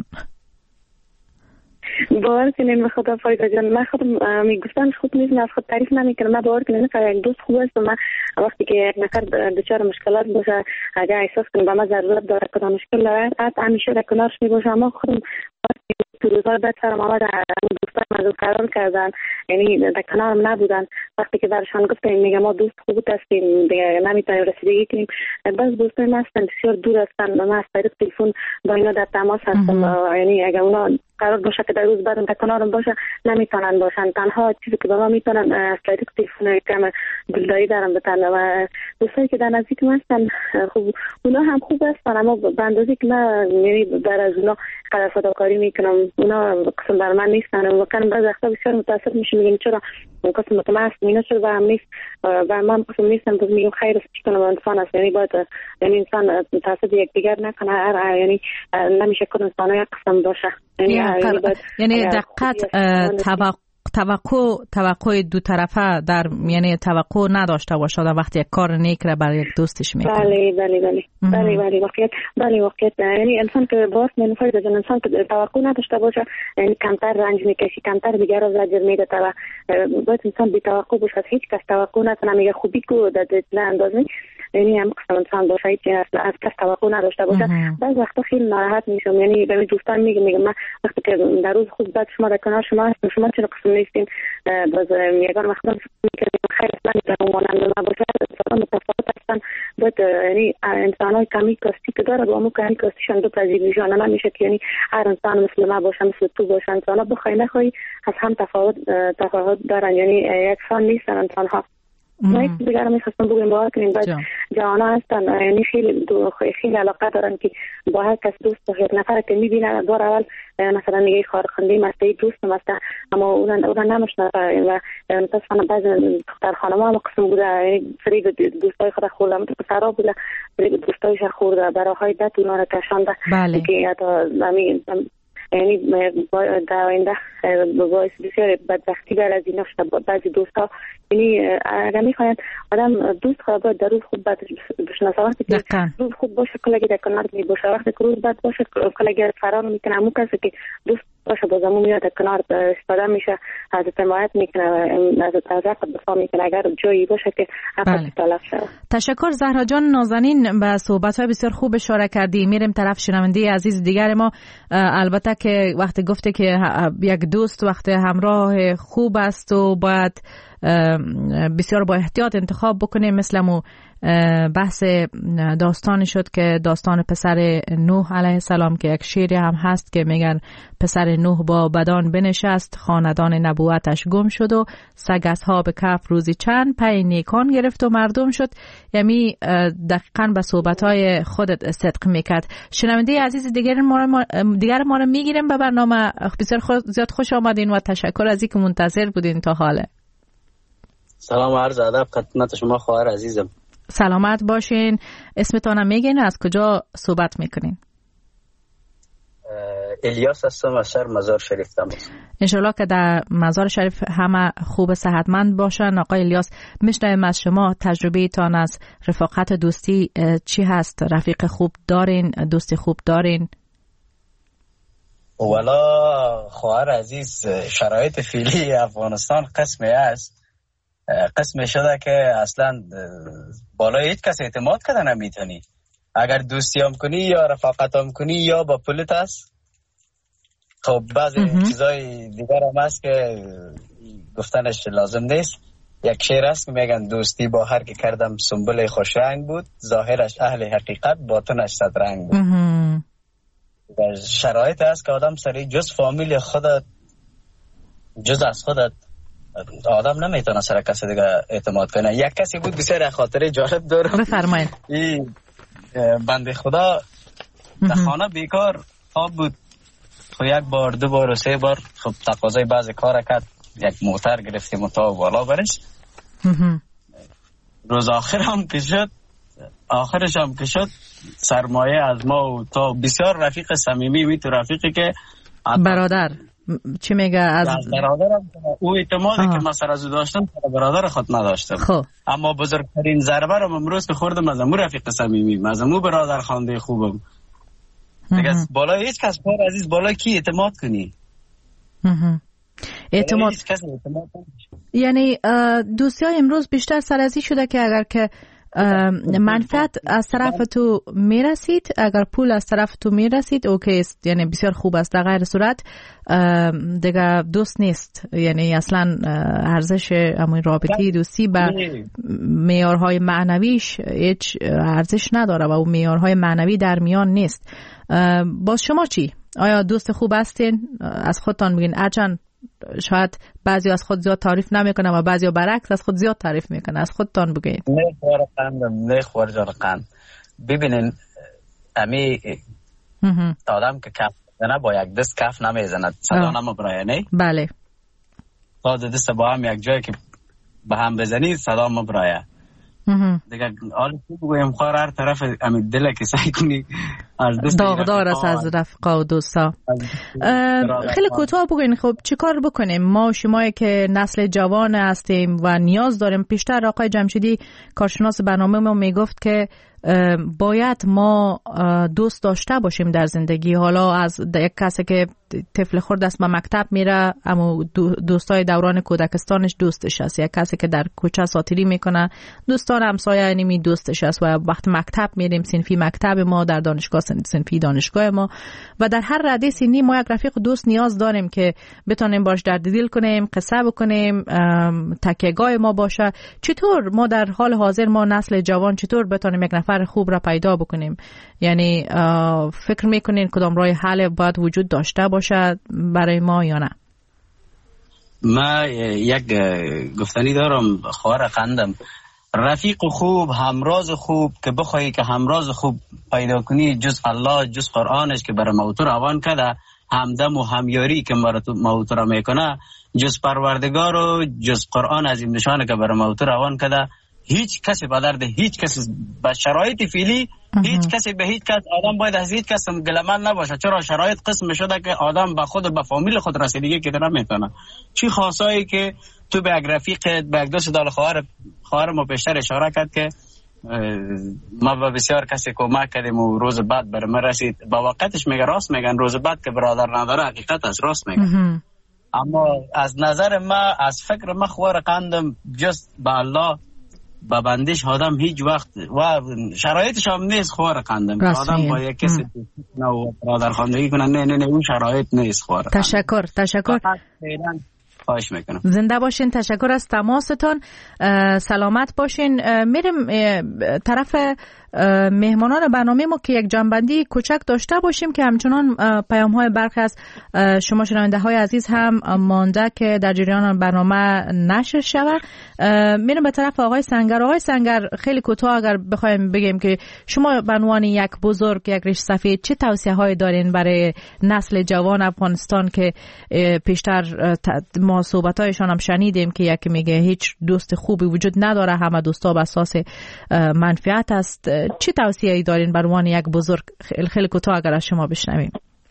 باور کنین به خدا فایده جان، من خودم میگفتم خوب نیست، از خود تعریف نمیکنم. من باور کنین که یک دوست خوب است. من وقتی که یک نفر دچار مشکلات باشه، اگر احساس کنم به من ضرورت داره که مشکل داره، همیشه در کنارش میباشم. اما خودم تو روزهای بعد سرم آمد دوستان از قرار کردن، یعنی در کنارم نبودن. وقتی که برشان گفتم میگم ما دوست خوب هستیم دیگه نمیتونیم رسیدگی کنیم، بس دوستان ما هستن بسیار دور هستن، من از طریق تلفن با اینا در تماس هستم. یعنی اگر اونا قرار باشه که در روز بعد در کنارم باشه نمیتونن باشن، تنها چیزی که با ما میتونن از طریق تلفن کم دلداری دارم بتن. و دوستایی که در نزدیک ما هستن خوب، اونا هم خوب هستن، اما به اندازه که من یعنی در از اونا قدر فداکاری میکنم اونا قسم بر من نیستن. و واقعا بعضی وقتا بسیار متاسف میشم، میگم چرا قسم تو من اینا چرا به هم نیست و من قسم نیستم. باز میگم خیر است کنم انسان است، یعنی باید یعنی انسان متاسف یک دیگر نکنه، یعنی نمیشه که انسان یک قسم باشه. یعنی دقت توقع توقع توقع دو طرفه در یعنی توقع نداشته باشه در وقتی یک کار نیک را برای یک دوستش میکنه. بله بله بله بله بله واقعیت بله واقعیت یعنی انسان که باز منفعت از انسان که توقع نداشته باشه، یعنی کمتر رنج میکشی، کمتر دیگر رو زجر میده. و باید انسان بی توقع باشه، هیچ کس توقع نکنه میگه خوبی کو در دل اندازه، یعنی هم قسم انسان باشه هیچ از کس توقع نداشته باشه. بعضی وقتا خیلی ناراحت میشم، یعنی به دوستان میگم میگم من وقتی که در روز خوب بعد شما در کنار شما هستم، شما چرا قسم نیستین؟ باز یگان وقتا میگم خیر اصلا مانند ما باشه، انسان متفاوت هستن. باید یعنی انسانای کمی کاستی که داره با مو کمی کاستیشان دو پذیریشان نمیشه که یعنی هر انسان مثل ما باشه، مثل تو باشه. انسانا بخوای نخوای از هم تفاوت تفاوت دارن، یعنی یکسان نیستن انسان ها. ما یک دیگر رو میخواستم بگویم باور کنیم باید جوانا هستن، یعنی خیلی خیلی علاقه دارن که با هر کس دوست باشه. یک نفر که میبینه بار اول مثلا میگه خارخنده مسته دوست مسته، اما اون اون نمیشناسه. و متاسفانه بعضی دختر خانم‌ها هم قسم بوده، یعنی فریب دوستای خود خورده، مثل پسرها بوده فریب دوستایش خورده، براهای دت اونا رو کشانده که حتی یعنی در آینده باعث بسیار بدبختی بر از اینا شده. بعضی دوستا یعنی اگر میخواین آدم دوست خواهد باید در روز خوب بد بشناسه. وقتی که روز خوب باشه کلگی در کنار می باشه، وقتی که روز بد باشه کلگی فرار میکنه. همون کسی که دوست باشه باز همون میاد در کنار استفاده میشه، از حمایت میکنه و از حق دفاع میکنه اگر جایی باشه که حقش تلف شده. تشکر زهرا جان نازنین، به صحبت‌های بسیار خوب اشاره کردی. میریم طرف شنونده عزیز دیگر ما. البته که وقتی گفته که یک دوست وقتی همراه خوب است و باید بسیار با احتیاط انتخاب بکنیم، مثل مو بحث داستانی شد که داستان پسر نوح علیه السلام که یک شیری هم هست که میگن پسر نوح با بدان بنشست، خاندان نبوتش گم شد و سگس‌ها به کف روزی چند پی نیکان گرفت و مردم شد. یعنی دقیقاً به صحبت‌های خودت صدق میکرد. شنونده عزیز دیگر ما دیگر ما رو میگیریم به برنامه. بسیار زیاد خوش آمدین و تشکر از اینکه منتظر بودین تا حاله. سلام و عرض ادب خدمت شما خواهر عزیزم. سلامت باشین. اسمتون میگین، از کجا صحبت میکنین؟ الیاس هستم از شهر مزار شریف تماس. انشالله که در مزار شریف همه خوب صحتمند باشن. آقای الیاس میشنویم از شما تجربه تان از رفاقت دوستی چی هست؟ رفیق خوب دارین؟ دوستی خوب دارین؟ والا خواهر عزیز شرایط فعلی افغانستان قسمی است، قسم شده که اصلا بالای هیچ کس اعتماد کرده نمیتونی. اگر دوستی هم کنی یا رفاقت هم کنی یا با پولت است. خب بعضی چیزای دیگر هم هست که گفتنش لازم نیست. یک شعر هست که میگن دوستی با هر که کردم سنبل خوش رنگ بود، ظاهرش اهل حقیقت باطنش صد رنگ بود. شرایط هست که آدم سری جز فامیل خودت، جز از خودت آدم نمیتونه سر کسی دیگه اعتماد کنه. یک کسی بود بسیار خاطره جالب دارم. بفرمایید. این بنده خدا در خانه بیکار خواب بود. خب یک بار دو بار و سه بار خب تقاضای بعضی کار کرد، یک موتر گرفتیم و تا بالا برش. روز آخر هم که شد، آخرش هم که شد سرمایه از ما و تا بسیار رفیق صمیمی می تو رفیقی که برادر چی میگه از, از برادرم او اعتمادی آه. که من سر از او داشتم سر برادر خود نداشتم. خب اما بزرگترین ضربه رو امروز که خوردم از امو رفیق صمیمی، از امو برادر خانده خوبم. دیگه بالا هیچ کس بار عزیز بالا کی اعتماد کنی؟ اعتماد یعنی دوستی های امروز بیشتر سرازی شده که اگر که منفعت از طرف تو میرسید، اگر پول از طرف تو میرسید اوکی است، یعنی بسیار خوب است. در غیر صورت دیگه دوست نیست. یعنی اصلا ارزش همون رابطه دوستی به معیارهای معنویش هیچ ارزش نداره و اون معیارهای معنوی در میان نیست. باز شما چی؟ آیا دوست خوب هستین؟ از خودتان بگین. اجن شاید بعضی از خود زیاد تعریف نمیکنن و بعضی برعکس از خود زیاد تعریف میکنن. از خودتان بگین. نه خوار قندم، نه خوار جان قند. ببینین امی آدم که کف نه با یک دست کف نمیزند، صدا نمیبره نه؟ بله. تا دست با هم یک جایی که به هم بزنید صدا مبره. دیگه حالا چی بگویم خوار هر طرف امی دل که سعی کنی از دست داغدار است از رفقا و دوستا. خیلی کوتاه بگوین خب چی کار بکنیم ما شمایی که نسل جوان هستیم و نیاز داریم؟ پیشتر آقای جمشیدی کارشناس برنامه ما میگفت که باید ما دوست داشته باشیم در زندگی. حالا از یک کسی که طفل خرد است به مکتب میره اما دوستای دوران کودکستانش دوستش است، یک کسی که در کوچه ساتیری میکنه دوستان همسایه نمی دوستش است و وقت مکتب میریم صنفی مکتب ما، در دانشگاه صنفی دانشگاه ما و در هر رده سنی ما یک رفیق دوست نیاز داریم که بتونیم باش درد دل کنیم، قصه بکنیم، تکیهگاه ما باشه. چطور ما در حال حاضر ما نسل جوان چطور بتونیم یک نفر خوب را پیدا بکنیم؟ یعنی فکر میکنین کدام راه حل باید وجود داشته باشه برای ما یا نه؟ ما یک گفتنی دارم خوار قندم، رفیق خوب، همراز خوب که بخوایی که همراز خوب پیدا کنی جز الله، جز قرآنش که برای موتو روان کده، همدم و همیاری که موتو را میکنه، جز پروردگار و جز قرآن عظیم نشانه که برای موتو روان کده، هیچ کسی به درد هیچ کسی به شرایط فعلی هیچ کسی به هیچ کس آدم باید از هیچ کس گلمن نباشه. چرا شرایط قسم شده که آدم به خود به فامیل خود رسیدگی که نمیتونه. چی خاصایی که تو به یک رفیق به یک دوست دال خواهر خواهر ما پیشتر اشاره کرد که ما به بسیار کسی کمک کردیم و روز بعد بر ما رسید. با وقتش میگه راست میگن، روز بعد که برادر نداره حقیقت است، راست میگن. اما از نظر ما، از فکر ما خوار قندم جست به الله با بندش آدم هیچ وقت و شرایطش هم نیست خوار قندم آدم با یک کسی نه برادر خواندگی کنن، نه نه نه اون شرایط نیست خوار. تشکر تشکر خواهش میکنم. زنده باشین. تشکر از تماستان. سلامت باشین. میریم طرف مهمانان برنامه ما که یک جنبندی کوچک داشته باشیم که همچنان پیام های برخی از شما شنونده های عزیز هم مانده که در جریان برنامه نشر شود. میریم به طرف آقای سنگر. آقای سنگر خیلی کوتاه اگر بخوایم بگیم که شما به عنوان یک بزرگ، یک ریش سفید، چه توصیه هایی دارین برای نسل جوان افغانستان که پیشتر ما صحبت هایشان هم شنیدیم که یکی میگه هیچ دوست خوبی وجود نداره، همه دوستا به اساس منفعت است. چه توصیه‌ای دارین بر عنوان یک بزرگ؟ خیلی کوتاه اگر از شما بشنویم.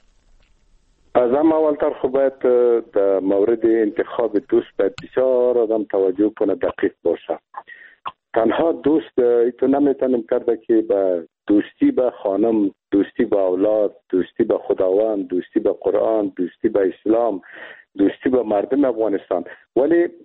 از هم اولتر خب باید در مورد انتخاب دوست باید بسیار آدم توجه کنه، دقیق باشه. تنها دوست ایتو نمیتونیم کرده که به دوستی به خانم، دوستی به اولاد، دوستی به خداوند، دوستی به قرآن، دوستی به اسلام، دوستی به مردم افغانستان، ولی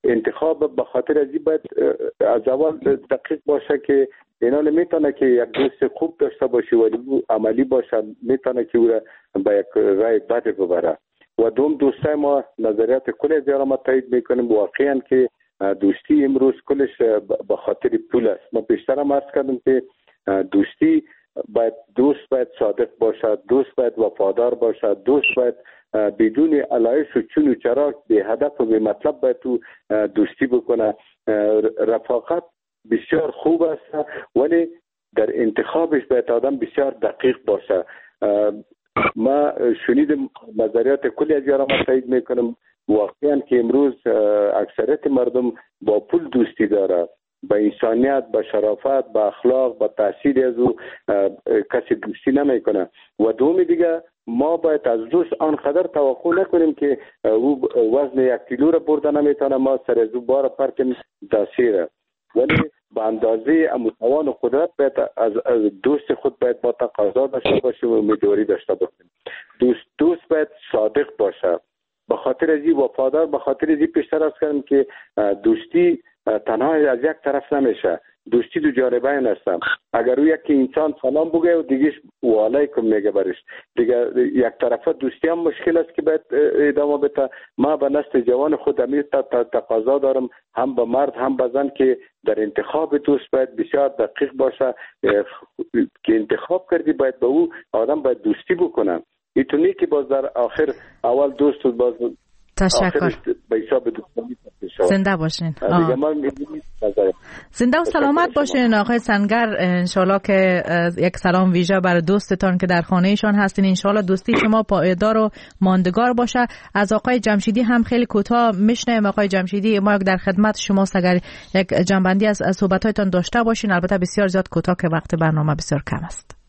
انتخاب به خاطر از این باید از اول دقیق باشه که اینا نمیتونه که یک دوست خوب داشته باشه ولی او عملی باشه، میتونه که او را به یک رای بد ببره. و دوم دوستای ما نظریات کل از ما تایید میکنیم واقعا که دوستی امروز کلش به خاطر پول است. ما بیشتر هم عرض کردم که دوستی باید دوست باید صادق باشد، دوست باید وفادار باشد، دوست باید بدون علایش و چون و چرا به هدف و به مطلب باید تو دوستی بکنه. رفاقت بسیار خوب است ولی در انتخابش باید آدم بسیار دقیق باشه. ما شنیدم نظریات کلی از یارا ما تایید میکنم واقعا که امروز اکثریت مردم با پول دوستی داره، با انسانیت، با شرافت، با اخلاق، با تحصیل از او کسی دوستی نمیکنه. و دومی دیگه ما باید از دوست آنقدر توقع نکنیم که او وزن یک کیلو را برده نمیتونه ما سر از او بار پرکن تاثیره، ولی به اندازه متوان و قدرت باید از, از دوست خود باید ما تقاضا داشته باشیم و امیدواری داشته باشیم. دوست دوست باید صادق باشه، به خاطر از این وفادار، به خاطر از این پیشتر از کردم که دوستی تنها از یک طرف نمیشه، دوستی دو جانبین هستم. اگر او یک انسان سلام بگه و دیگهش و علیکم میگه برش، دیگه یک طرفه دوستی هم مشکل است که باید ادامه بده. ما به نسل جوان خود امیر تقاضا دارم هم به مرد هم به زن که در انتخاب دوست باید بسیار دقیق باشه که انتخاب کردی باید به او آدم باید دوستی بکنه. اینطوری که باز در آخر اول دوست و باز تشکر. زنده باشین. زنده و سلامت باشین آقای سنگر. انشالله که یک سلام ویژه برای دوستتان که در خانه ایشان هستین. انشالله دوستی شما پایدار و ماندگار باشه. از آقای جمشیدی هم خیلی کوتاه میشنیم. آقای جمشیدی ما در خدمت شما اگر یک جنبندی از صحبتاتون داشته باشین، البته بسیار زیاد کوتاه که وقت برنامه بسیار کم است.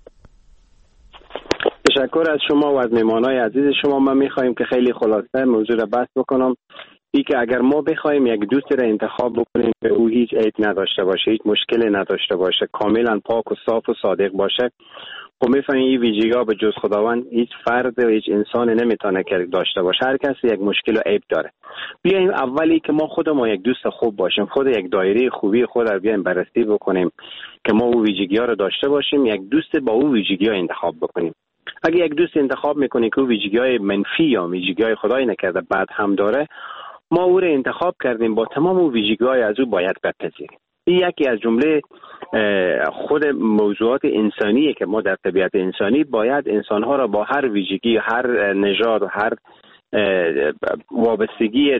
تشکر از شما و از مهمانای عزیز شما. ما میخوایم که خیلی خلاصه موضوع را بحث بکنم. ای که اگر ما بخوایم یک دوست را انتخاب بکنیم که او هیچ عیب نداشته باشه، هیچ مشکلی نداشته باشه، کاملا پاک و صاف و صادق باشه، خب میفهمیم این ویژگی‌ها به جز خداوند هیچ فرد و هیچ انسان نمیتونه که داشته باشه. هر کسی یک مشکل و عیب داره. بیایم اولی که ما خودمون یک دوست خوب باشیم، خود یک دایره خوبی خود را بیایم بررسی بکنیم که ما او ویژگی‌ها رو داشته باشیم، یک دوست با او ویژگی‌ها انتخاب بکنیم. اگه یک دوست انتخاب میکنی که ویژگی‌های منفی یا ویژگی‌های خدای نکرده بعد هم داره، ما او رو انتخاب کردیم با تمام ویژگی‌های از او باید بپذیریم. این یکی از جمله خود موضوعات انسانیه که ما در طبیعت انسانی باید انسان‌ها را با هر ویژگی، هر نژاد و هر وابستگی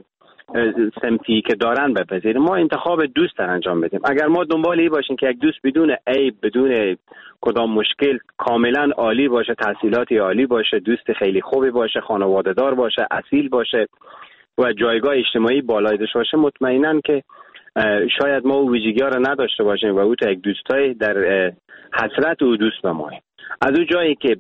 سمتی که دارن بپذیریم. ما انتخاب دوست را انجام بدیم. اگر ما دنبال این باشیم که یک دوست بدون عیب، بدون کدام مشکل، کاملا عالی باشه، تحصیلاتی عالی باشه، دوست خیلی خوبی باشه، خانواده دار باشه، اصیل باشه و جایگاه اجتماعی بالای داشته باشه، مطمئناً که شاید ما او ویژگی‌ها را نداشته باشیم و او تا یک دوستای در حسرت او دوست بمانیم. از اون جایی که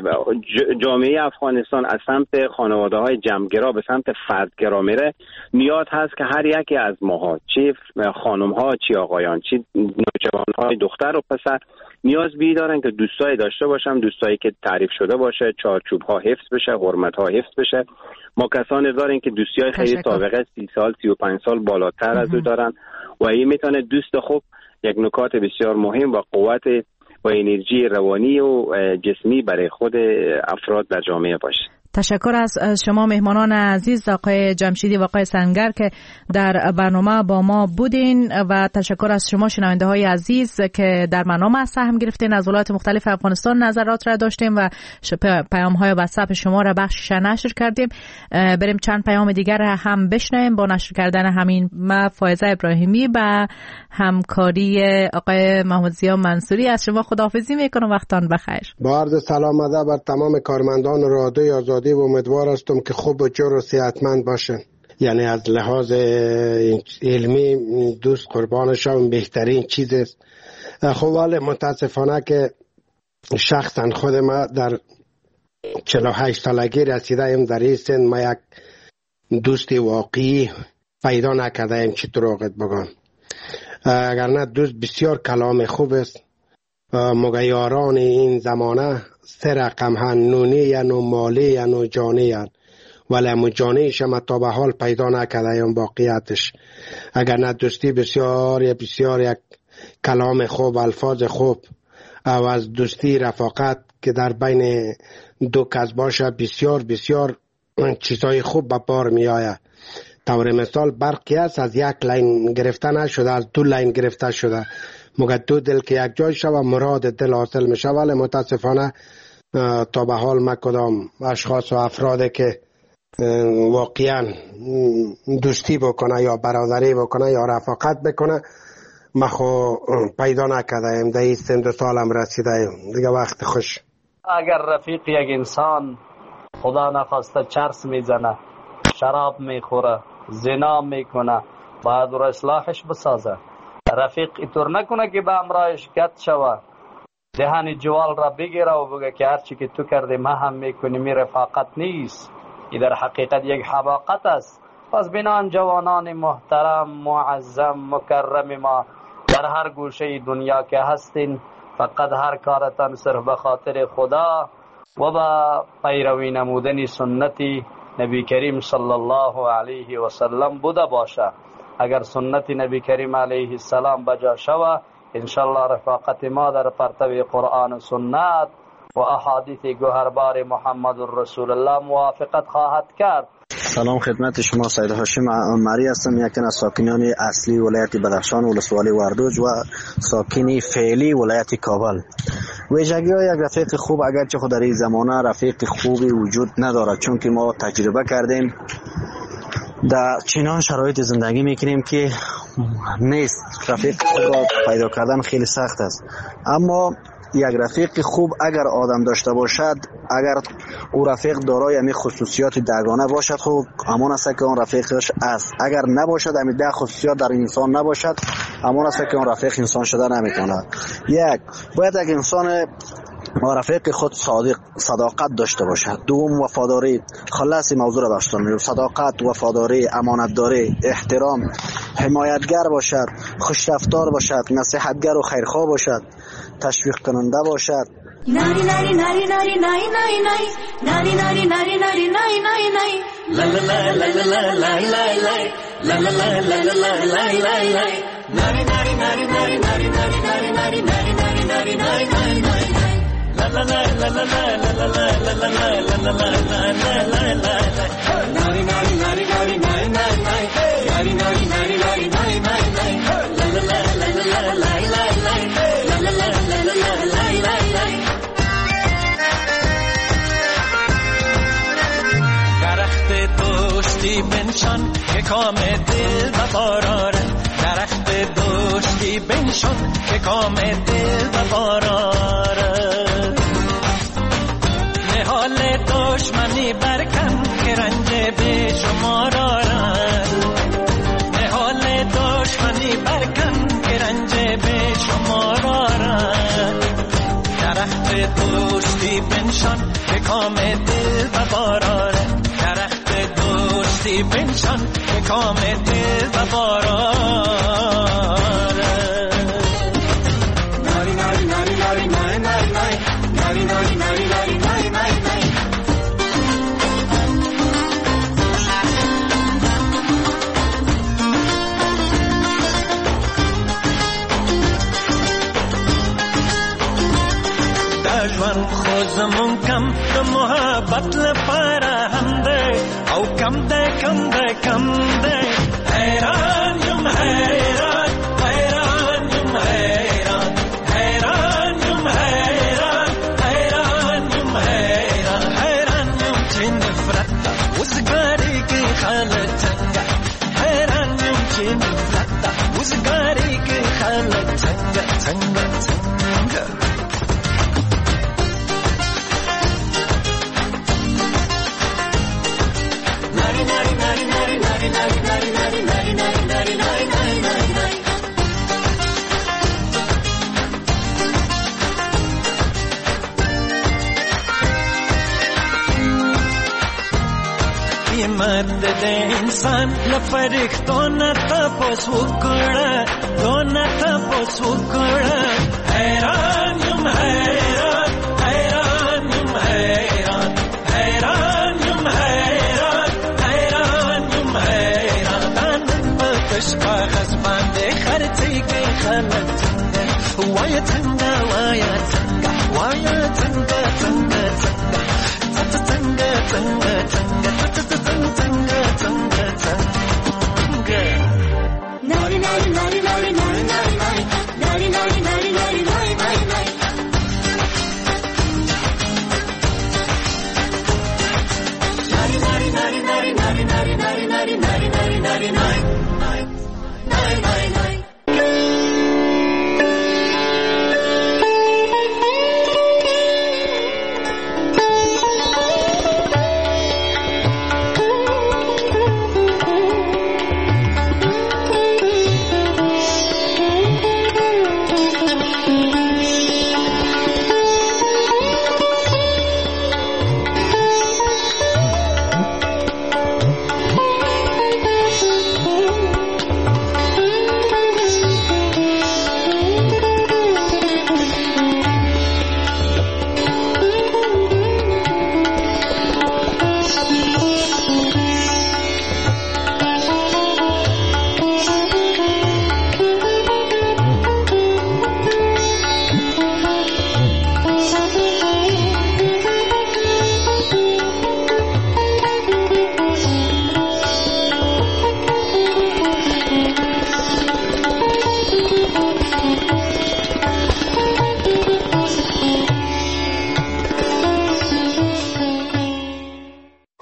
جامعه افغانستان از سمت خانواده‌های جمع‌گرا به سمت فردگرا میره، نیاز هست که هر یکی از ماها، چه خانم‌ها، چه آقایان، چه نوجوان‌های دختر و پسر، نیاز بی دارن که دوستایی داشته باشن، دوستایی که تعریف شده باشه، چارچوب‌ها حفظ بشه، حرمت‌ها حفظ بشه. ما کسانی داریم که دوستی‌های خیلی سابقه سی سال، سی و پنج سال بالاتر از او دارن و این میتونه دوست خوب یک نکات بسیار مهم و قوت و انرژی روانی و جسمی برای خود افراد در جامعه باشه. تشکر از شما مهمانان عزیز آقای جمشیدی و آقای سنگر که در برنامه با ما بودین و تشکر از شما شنونده های عزیز که در برنامه سهم گرفتین. از ولایات مختلف افغانستان نظرات را داشتیم و پیام های واتساپ شما را بخش نشر کردیم. بریم چند پیام دیگر هم بشنویم. با نشر کردن همین ما فائزه ابراهیمی و همکاری آقای محمد ضیا منصوری از شما خداحافظی میکنم. وقتان بخیر. با عرض سلام ادب بر تمام کارمندان رادیوی آزادی و امیدوار هستم که خوب و جور و صحتمند باشن. یعنی از لحاظ علمی دوست قربانشان بهترین چیز است. خب ولی متاسفانه که شخصا خود ما در چهل و هشت سالگی رسیده ایم، در این سن ما یک دوست واقعی پیدا نکرده ایم که دروغت بگم. اگر نه دوست بسیار کلام خوب است. مگیاران این زمانه سه رقم هن، نونی ین و مالی ین و جانی ین ولی همون جانیش هم تا به حال پیدا نکرده اون واقعیتش. اگر نه دوستی بسیار یا بسیار یک کلام خوب، الفاظ خوب او از دوستی رفاقت که در بین دو کس باشه بسیار بسیار چیزای خوب به بار می آید. طور مثال برقی است از یک لاین گرفته نشده، از دو لاین گرفته شده. مگر دو دل که یک جای شود مراد دل حاصل می شود. ولی متاسفانه تا به حال ما کدام اشخاص و افرادی که واقعا دوستی بکنه یا برادری بکنه یا رفاقت بکنه ما خو پیدا نکردیم. در این سن دو سالم رسیده دیگه وقت خوش. اگر رفیق یک انسان خدا نخواسته چرس میزنه، شراب میخوره، زنا میکنه، باید رو اصلاحش بسازه. رفیق اینطور نکنه که به امرایش گت شوه، دهن جوال را بگیره و بگه که هرچی که تو کرده ما هم میکنی. می رفاقت نیست، این در حقیقت یک حماقت است. پس بنان جوانان محترم، معظم، مکرم ما در هر گوشه دنیا که هستین، فقط هر کارتان صرف به خاطر خدا و با پیروی نمودن سنتی نبی کریم صلی الله علیه و سلم بوده باشه. اگر سنت نبی کریم علیه السلام بجا شوه، انشالله رفاقت ما در پرتو قرآن و سنت و احادیث گوهربار محمد رسول الله موافقت خواهد کرد. سلام خدمت شما، سید هاشم مری هستم، یکی از ساکنان اصلی ولایت بدخشان ولسوالی وردوج و ساکنی فعلی ولایت کابل. ویژگی های یک رفیق خوب اگرچه خود در این زمانه رفیق خوبی وجود ندارد، چون که ما تجربه کردیم در چنان شرایط زندگی میکنیم که نیست، رفیق خوب را پیدا کردن خیلی سخت است. اما یک رفیق خوب اگر آدم داشته باشد، اگر او رفیق دارای همین خصوصیات دگانه باشد، خوب همان است که اون رفیقش است. اگر نباشد همین ده خصوصیات در انسان نباشد، همان است که اون رفیق انسان شده نمیتونه. یک، باید یک انسان با رفیق خود صادق صداقت داشته باشد. دوم، وفاداری. خلاص موضوع را بحث کنیم. صداقت، وفاداری، امانتداری، احترام، حمایتگر باشد، خوش رفتار باشد، نصیحتگر و خیرخواه باشد، تشویق کننده باشد. ناری ناری ناری ناری ناری ناری ناری ناری ناری ناری ناری ناری ناری لا لا لا لا لا لا لا لا لا لا لا لا لا لا لا ناری ناری ناری ناری ناری ناری ناری ناری ناری ناری ناری ناری ناری ناری لا لا لا لا لا لا لا لا لا لا لا لا لا لا ناری ناری ناری ناری ناری ناری ناری ناری ناری ناری ناری ناری ناری لا لا لا لا لا لا لا لا لا لا لا لا لا دوستی بنشان که کام دل بباراره، درخت دوستی بنشان که کام دل بباراره. نهال دشمنی برکن که رنج به شما دارد، نهال دشمنی برکن که رنج به شما دارد. درخت دوستی بنشان که کام دل بباراره، درخت دوستی بنشان که کام دل بباراره. ناری ناری ناری ناری ناری ناری ناری ناری ناری ناری ناری ناری ناری دشمن خوزمون کم د محبت لپاره هم دی او کم دی کم دی کم دی. حیران یم حیران حیران یم حیران حیران یم حیران حیران یم حیران حیران یم چې نفرت وزګاری کې خلک څنګه، حیران یم چې نفرت وزګاری کې خلک څنګه څنګه څنګه. مرد د انسان لپاره نه تاسو وکړه دونه تاسو وکړه. حیران یم حیران حیران یم حیران حیران یم حیران تیگه خلق تنگه وای تنگه وای تنگه وای تنگه تنگه تنگه تنگه تنگه تنگه تنگه تنگه تنگه